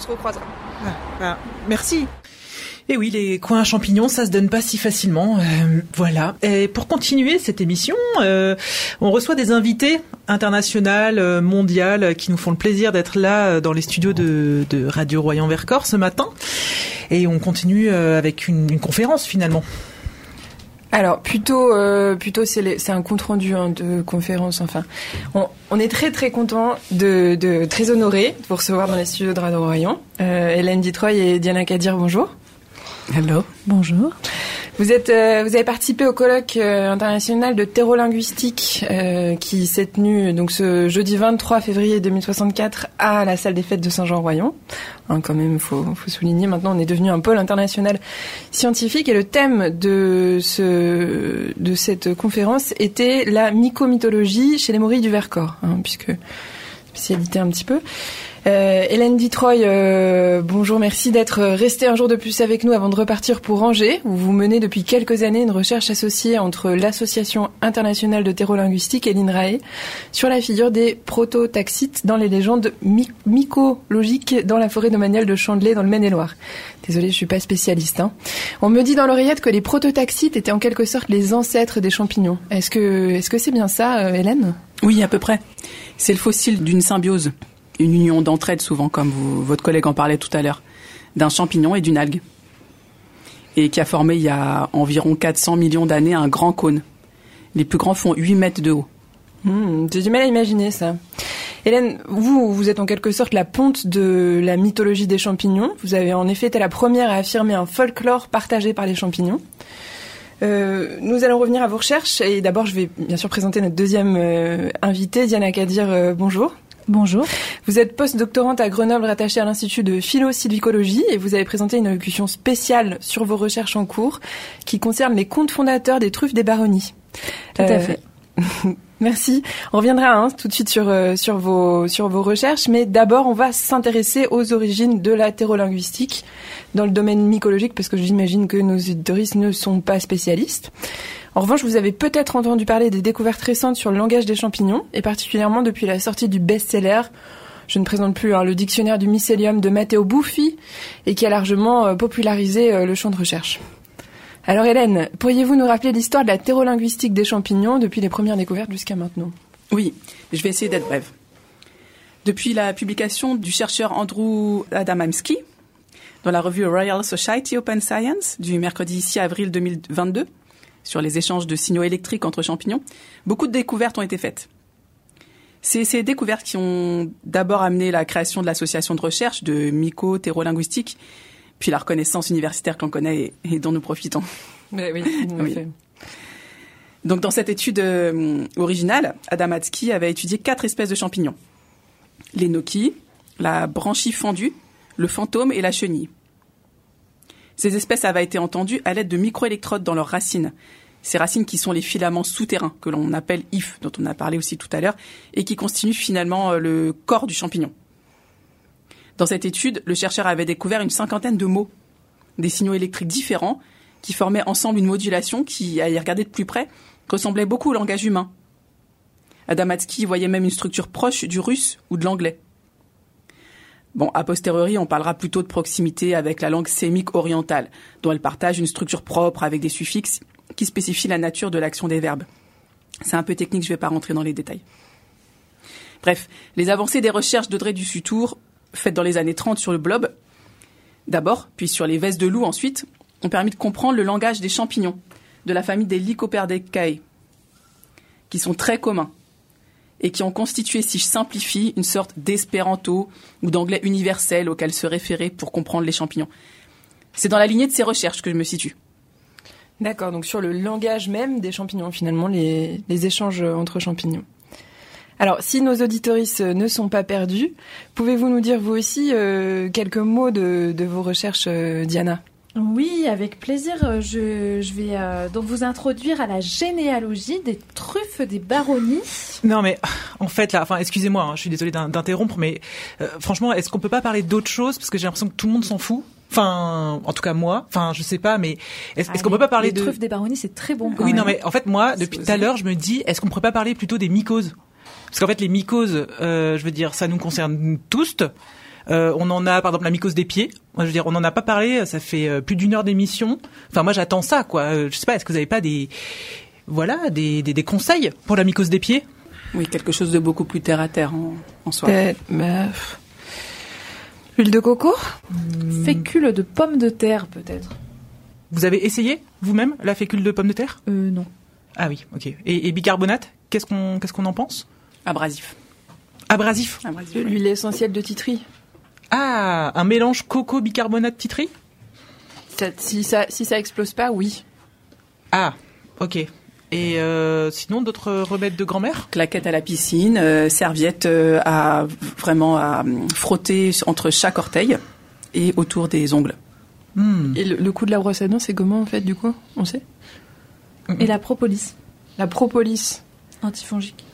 S3: Merci. Et oui, les coins à champignons, ça se donne pas si facilement. Voilà. Et pour continuer cette émission, on reçoit des invités internationales, mondiales, qui nous font le plaisir d'être là dans les studios de Radio Royan-Vercors ce matin. Et on continue avec une conférence finalement.
S7: Alors plutôt c'est un compte rendu de conférence. Enfin, on est très très content de très honoré de vous recevoir dans les studios de Radio Royan. Hélène Detroy et Diana Kadir, bonjour.
S17: Hello, bonjour.
S7: Vous avez participé au colloque international de terreau-linguistique qui s'est tenu donc ce jeudi 23 février 2064 à la salle des fêtes de Saint-Jean-Royan. Quand même, faut souligner. Maintenant, on est devenu un pôle international scientifique et le thème de cette conférence était la mycomythologie chez les Maoris du Vercors, puisque spécialité un petit peu. Hélène Detroy, bonjour, merci d'être restée un jour de plus avec nous avant de repartir pour Angers, où vous menez depuis quelques années une recherche associée entre l'Association internationale de terreau-linguistique et l'INRAE sur la figure des proto-taxites dans les légendes mycologiques dans la forêt domaniale de Chandelay dans le Maine-et-Loire. Désolée, je suis pas spécialiste. On me dit dans l'oreillette que les proto-taxites étaient en quelque sorte les ancêtres des champignons. Est-ce que c'est bien ça, Hélène ?
S17: Oui, à peu près. C'est le fossile d'une symbiose. Une union d'entraide souvent, comme votre collègue en parlait tout à l'heure, d'un champignon et d'une algue. Et qui a formé il y a environ 400 millions d'années un grand cône. Les plus grands font 8 mètres de haut.
S7: J'ai du mal à imaginer ça. Hélène, vous êtes en quelque sorte la ponte de la mythologie des champignons. Vous avez en effet été la première à affirmer un folklore partagé par les champignons. Nous allons revenir à vos recherches et d'abord je vais bien sûr présenter notre deuxième invitée, Diana Kadir, bonjour.
S17: Bonjour.
S7: Vous êtes post-doctorante à Grenoble rattachée à l'Institut de philo-sylvicologie et vous avez présenté une allocution spéciale sur vos recherches en cours qui concerne les contes fondateurs des truffes des baronnies.
S17: Tout à fait.
S7: Merci. On reviendra tout de suite sur vos recherches, mais d'abord on va s'intéresser aux origines de la terreau-linguistique dans le domaine mycologique parce que j'imagine que nos auditeurs ne sont pas spécialistes. En revanche, vous avez peut-être entendu parler des découvertes récentes sur le langage des champignons, et particulièrement depuis la sortie du best-seller, je ne présente plus, le dictionnaire du mycélium de Matteo Buffi, et qui a largement popularisé le champ de recherche. Alors Hélène, pourriez-vous nous rappeler l'histoire de la terreau-linguistique des champignons depuis les premières découvertes jusqu'à maintenant ?
S17: Oui, je vais essayer d'être brève. Depuis la publication du chercheur Andrew Adamski dans la revue Royal Society Open Science du mercredi 6 avril 2022, sur les échanges de signaux électriques entre champignons, beaucoup de découvertes ont été faites. C'est ces découvertes qui ont d'abord amené la création de l'association de recherche de myco-terreau-linguistique, puis la reconnaissance universitaire que l'on connaît et dont nous profitons.
S7: Oui.
S17: Donc dans cette étude originale, Adamski avait étudié 4 espèces de champignons. Les gnocchis, la branchie fendue, le fantôme et la chenille. Ces espèces avaient été entendues à l'aide de microélectrodes dans leurs racines. Ces racines qui sont les filaments souterrains, que l'on appelle hyphes, dont on a parlé aussi tout à l'heure, et qui constituent finalement le corps du champignon. Dans cette étude, le chercheur avait découvert une 50aine de mots, des signaux électriques différents, qui formaient ensemble une modulation qui, à y regarder de plus près, ressemblait beaucoup au langage humain. Adamski voyait même une structure proche du russe ou de l'anglais. Bon, a posteriori, on parlera plutôt de proximité avec la langue sémique orientale, dont elle partage une structure propre avec des suffixes qui spécifient la nature de l'action des verbes. C'est un peu technique, je ne vais pas rentrer dans les détails. Bref, les avancées des recherches d'Audrey Dussutour, faites dans les années 30 sur le blob, d'abord, puis sur les vesses de loup ensuite, ont permis de comprendre le langage des champignons, de la famille des Lycoperdcae, qui sont très communs, et qui ont constitué, si je simplifie, une sorte d'espéranto ou d'anglais universel auquel se référer pour comprendre les champignons. C'est dans la lignée de ces recherches que je me situe.
S7: D'accord, donc sur le langage même des champignons, finalement, les échanges entre champignons. Alors, si nos auditorices ne sont pas perdus, pouvez-vous nous dire, vous aussi, quelques mots de vos recherches, Diana ?
S18: Oui, avec plaisir. Je vais donc vous introduire à la généalogie des truffes des baronnies.
S3: Non, mais en fait, là, excusez-moi, je suis désolée d'interrompre, mais franchement, est-ce qu'on peut pas parler d'autre chose ? Parce que j'ai l'impression que tout le monde s'en fout. Enfin, en tout cas moi. Enfin, je sais pas, mais est-ce qu'on peut pas parler
S18: de... Les truffes des baronnies, c'est très bon.
S3: Oui, non, mais en fait, moi, depuis tout à l'heure, je me dis, est-ce qu'on pourrait pas parler plutôt des mycoses ? Parce qu'en fait, les mycoses, je veux dire, ça nous concerne tous. On en a, par exemple, la mycose des pieds. Moi, je veux dire, on n'en a pas parlé. Ça fait plus d'1 heure d'émission. Enfin, moi, j'attends ça, quoi. Je sais pas. Est-ce que vous avez pas des conseils pour la mycose des pieds ?
S17: Oui, quelque chose de beaucoup plus terre à terre en soi.
S18: Huile de coco, fécule de pomme de terre, peut-être.
S3: Vous avez essayé vous-même la fécule de pomme de terre ?
S18: Non.
S3: Ah oui, ok. Et bicarbonate, qu'est-ce qu'on en pense ?
S17: Abrasif.
S3: Abrasif.
S7: L'huile essentielle de titri.
S3: Ah, un mélange coco-bicarbonate titri ?
S7: Si ça explose pas, oui.
S3: Ah, ok. Et sinon, d'autres remèdes de grand-mère ?
S17: Claquette à la piscine, serviette à frotter entre chaque orteil et autour des ongles.
S7: Et le coup de la brosse à dents, c'est comment en fait du coup ? On sait ?
S18: Et la propolis.
S7: La propolis.
S18: Antifongique.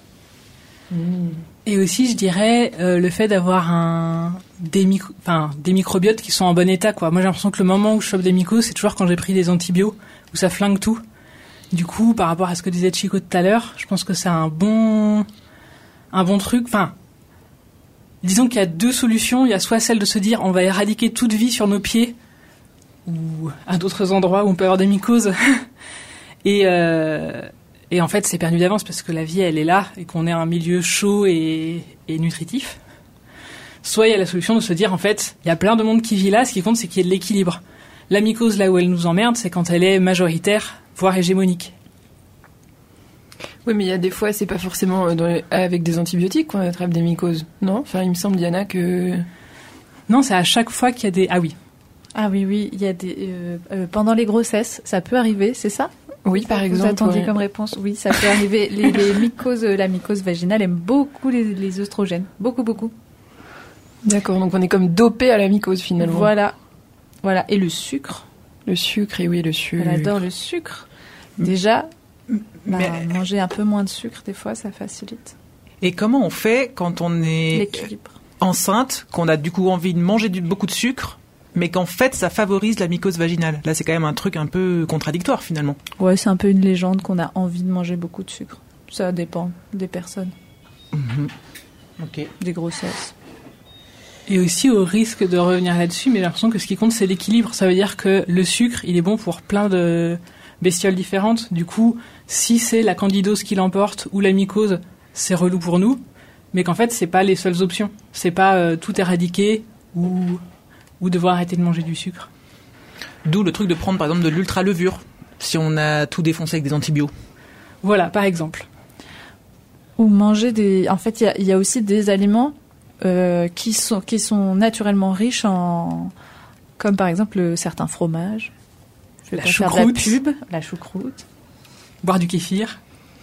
S13: Et aussi, je dirais, le fait d'avoir des microbiotes qui sont en bon état, quoi. Moi, j'ai l'impression que le moment où je chope des mycoses, c'est toujours quand j'ai pris des antibiotiques, où ça flingue tout. Du coup, par rapport à ce que disait Chico tout à l'heure, je pense que c'est un bon truc. Enfin, disons qu'il y a 2 solutions. Il y a soit celle de se dire, on va éradiquer toute vie sur nos pieds, ou à d'autres endroits où on peut avoir des mycoses. Et en fait, c'est perdu d'avance parce que la vie, elle est là et qu'on est un milieu chaud et nutritif. Soit il y a la solution de se dire, en fait, il y a plein de monde qui vit là, ce qui compte, c'est qu'il y ait de l'équilibre. La mycose, là où elle nous emmerde, c'est quand elle est majoritaire, voire hégémonique.
S7: Oui, mais il y a des fois, c'est pas forcément avec des antibiotiques qu'on attrape des mycoses, non ? Enfin, il me semble, Diana, que...
S13: Non, c'est à chaque fois qu'il y a des... Ah oui.
S18: Ah oui, il y a des... pendant les grossesses, ça peut arriver, c'est ça ?
S7: Oui, par exemple.
S18: Vous attendiez comme réponse ? Oui, ça peut arriver. Les mycoses, la mycose vaginale aime beaucoup les œstrogènes. Beaucoup, beaucoup.
S7: D'accord, donc on est comme dopé à la mycose, finalement.
S18: Voilà. Et le sucre.
S7: Le sucre, et oui, le sucre.
S18: Elle adore le sucre. Déjà, manger un peu moins de sucre, des fois, ça facilite.
S3: Et comment on fait quand on est enceinte, qu'on a du coup envie de manger beaucoup de sucre, mais qu'en fait, ça favorise la mycose vaginale ? Là, c'est quand même un truc un peu contradictoire, finalement.
S18: Ouais, c'est un peu une légende qu'on a envie de manger beaucoup de sucre. Ça dépend des personnes.
S3: Ok.
S18: Des grossesses.
S13: Et aussi au risque de revenir là-dessus, mais j'ai l'impression que ce qui compte, c'est l'équilibre. Ça veut dire que le sucre, il est bon pour plein de bestioles différentes. Du coup, si c'est la candidose qui l'emporte ou la mycose, c'est relou pour nous. Mais qu'en fait, c'est pas les seules options. C'est pas tout éradiquer ou devoir arrêter de manger du sucre.
S3: D'où le truc de prendre, par exemple, de l'ultra-levure, si on a tout défoncé avec des antibiotiques.
S13: Voilà, par exemple.
S18: Ou manger des... En fait, il y a aussi des aliments qui sont naturellement riches en... Comme par exemple certains fromages. Je vais
S13: la
S18: pas
S13: choucroute.
S18: faire de la pub. La choucroute.
S13: Boire du kéfir.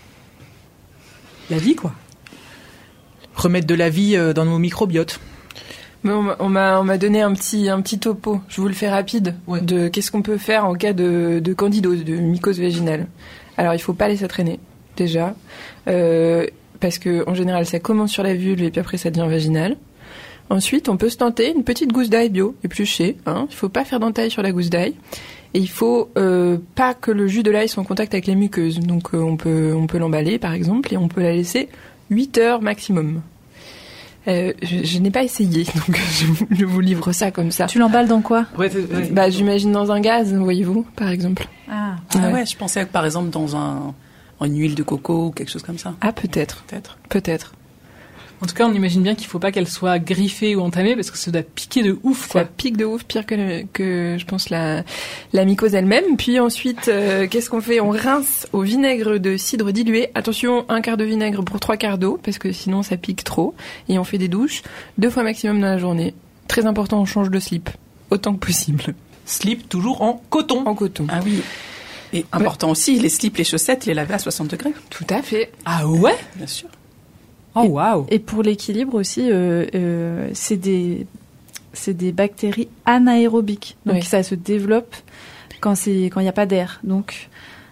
S13: La vie, quoi.
S3: Remettre de la vie dans nos microbiotes.
S7: Mais on m'a donné un petit topo, je vous le fais rapide, de qu'est-ce qu'on peut faire en cas de candidose, de mycose vaginale. Alors, il faut pas laisser traîner, déjà, parce que en général, ça commence sur la vulve et puis après, ça devient vaginal. Ensuite, on peut se tenter une petite gousse d'ail bio, épluchée. Il faut pas faire d'entaille sur la gousse d'ail. Et il faut pas que le jus de l'ail soit en contact avec les muqueuses. Donc, on peut l'emballer, par exemple, et on peut la laisser 8 heures maximum. Je n'ai pas essayé, donc je vous livre ça comme ça.
S18: Tu l'emballes dans quoi?
S7: Bah, j'imagine dans un gaz, voyez-vous, par exemple.
S17: Ah ouais, je pensais par exemple dans une huile de coco ou quelque chose comme ça.
S7: Ah, peut-être.
S13: En tout cas, on imagine bien qu'il faut pas qu'elle soit griffée ou entamée parce que ça doit piquer de ouf, quoi.
S7: Ça pique de ouf, pire que je pense la mycose elle-même. Puis ensuite, qu'est-ce qu'on fait? On rince au vinaigre de cidre dilué. Attention, 1 quart de vinaigre pour 3 quarts d'eau parce que sinon ça pique trop. Et on fait des douches 2 fois maximum dans la journée. Très important, on change de slip autant que possible.
S3: Slip toujours en coton.
S7: En coton.
S17: Ah oui. Et important aussi, les slips, les chaussettes, les laver à 60 degrés.
S7: Tout à fait.
S3: Ah ouais?
S17: Bien sûr.
S3: Oh waouh!
S18: Et pour l'équilibre aussi, c'est des bactéries anaérobiques. Donc ça se développe quand il n'y a pas d'air. Donc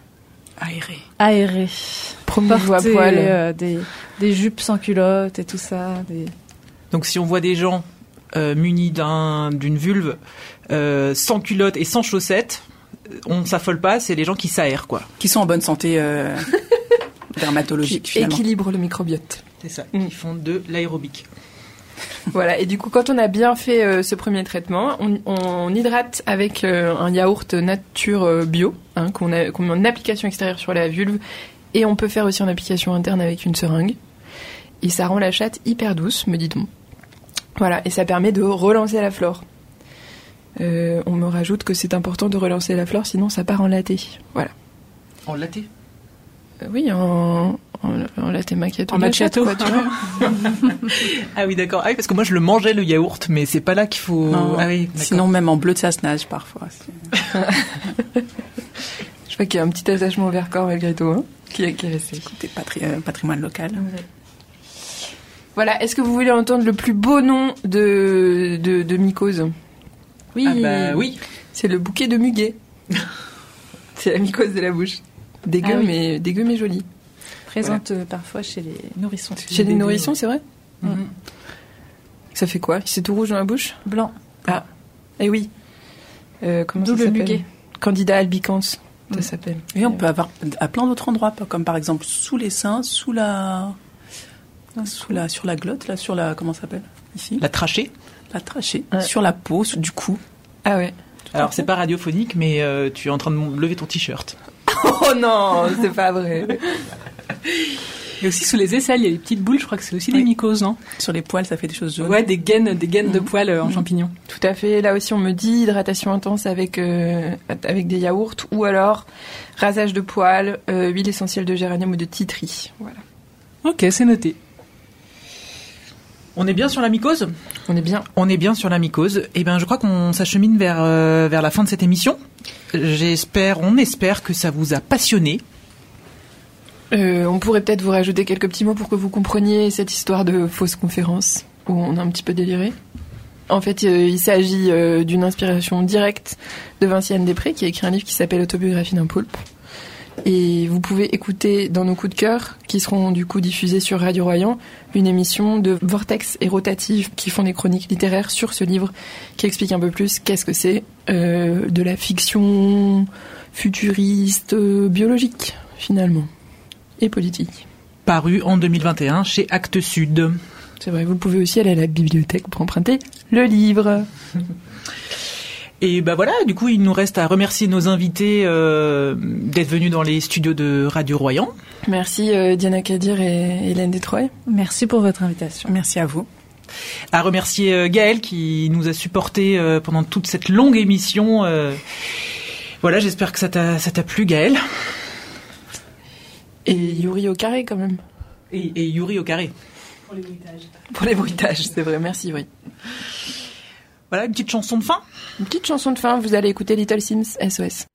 S18: aéré.
S7: Promouvoir à poil.
S18: Des jupes sans culotte et tout ça.
S3: Donc si on voit des gens munis d'une vulve sans culotte et sans chaussettes, on s'affole pas, c'est les gens qui s'aèrent, quoi.
S17: Qui sont en bonne santé dermatologique, finalement.
S7: Équilibre le microbiote.
S3: C'est ça, qui font de l'aérobique.
S7: Voilà, et du coup, quand on a bien fait ce premier traitement, on hydrate avec un yaourt nature bio, qu'on met en application extérieure sur la vulve, et on peut faire aussi en application interne avec une seringue. Et ça rend la chatte hyper douce, me dit-on. Voilà, et ça permet de relancer la flore. On me rajoute que c'est important de relancer la flore, sinon ça part en latte. Voilà.
S3: En latte?
S7: Oui, en latte macchiato.
S3: En macchiato, quoi, tu vois. Ah oui, d'accord. Ah oui, parce que moi je le mangeais le yaourt, mais c'est pas là qu'il faut.
S17: Non.
S3: Ah oui,
S17: sinon même en bleu de Sassenage parfois.
S7: Je vois qu'il y a un petit attachement au Vercors malgré tout, hein, qui est resté.
S17: Côté patrimoine local.
S7: Ouais. Voilà. Est-ce que vous voulez entendre le plus beau nom de mycose? Oui.
S3: Ah bah oui.
S7: C'est le bouquet de muguet. C'est la mycose de la bouche. Dégueu, mais joli.
S18: Présente parfois chez les nourrissons.
S7: Chez les nourrissons, c'est vrai?
S18: Mm-hmm.
S7: Ça fait quoi? C'est tout rouge dans la bouche?
S18: Blanc.
S7: Ah, et oui. Comment ça s'appelle? Muguet. Candida albicans, ça s'appelle.
S17: Et on peut avoir à plein d'autres endroits, comme par exemple sous les seins, sur la glotte, là, sur la, comment ça s'appelle? Ici.
S3: La trachée.
S17: La trachée. Ouais. Sur la peau, du cou.
S7: Ah ouais.
S3: Alors c'est pas radiophonique, mais tu es en train de lever ton t-shirt.
S7: Oh non, c'est pas vrai.
S13: Et aussi sous les aisselles, il y a des petites boules, je crois que c'est aussi des mycoses, non?
S17: Sur les poils, ça fait des choses jaunes.
S13: Ouais, des gaines de poils en champignons.
S7: Tout à fait. Là aussi, on me dit hydratation intense avec des yaourts ou alors rasage de poils, huile essentielle de géranium ou de titri. Voilà.
S13: Ok, c'est noté.
S3: On est bien sur la mycose?
S7: On est bien.
S3: On est bien sur la mycose. Eh bien, je crois qu'on s'achemine vers la fin de cette émission. On espère que ça vous a passionné.
S7: On pourrait peut-être vous rajouter quelques petits mots pour que vous compreniez cette histoire de fausse conférence où on a un petit peu déliré. En fait, il s'agit d'une inspiration directe de Vinciane Després qui a écrit un livre qui s'appelle Autobiographie d'un poulpe. Et vous pouvez écouter dans nos coups de cœur, qui seront du coup diffusés sur Radio Royan, une émission de Vortex et Rotative qui font des chroniques littéraires sur ce livre, qui explique un peu plus qu'est-ce que c'est de la fiction futuriste, biologique finalement, et politique.
S3: Paru en 2021 chez Actes Sud.
S7: C'est vrai, vous pouvez aussi aller à la bibliothèque pour emprunter le livre.
S3: Et bah voilà, du coup, il nous reste à remercier nos invités d'être venus dans les studios de Radio Royan.
S7: Merci Diana Kadir et Hélène Détroy.
S18: Merci pour votre invitation.
S17: Merci à vous.
S3: À remercier Gaëlle qui nous a supportés pendant toute cette longue émission. Voilà, j'espère que ça t'a plu, Gaëlle.
S7: Et Yuri au carré quand même.
S3: Et Yuri au carré.
S13: Pour les bruitages.
S7: Pour les bruitages, c'est vrai. Merci Yuri.
S3: Voilà, une petite chanson de fin.
S7: Une petite chanson de fin, vous allez écouter Little Sims SOS.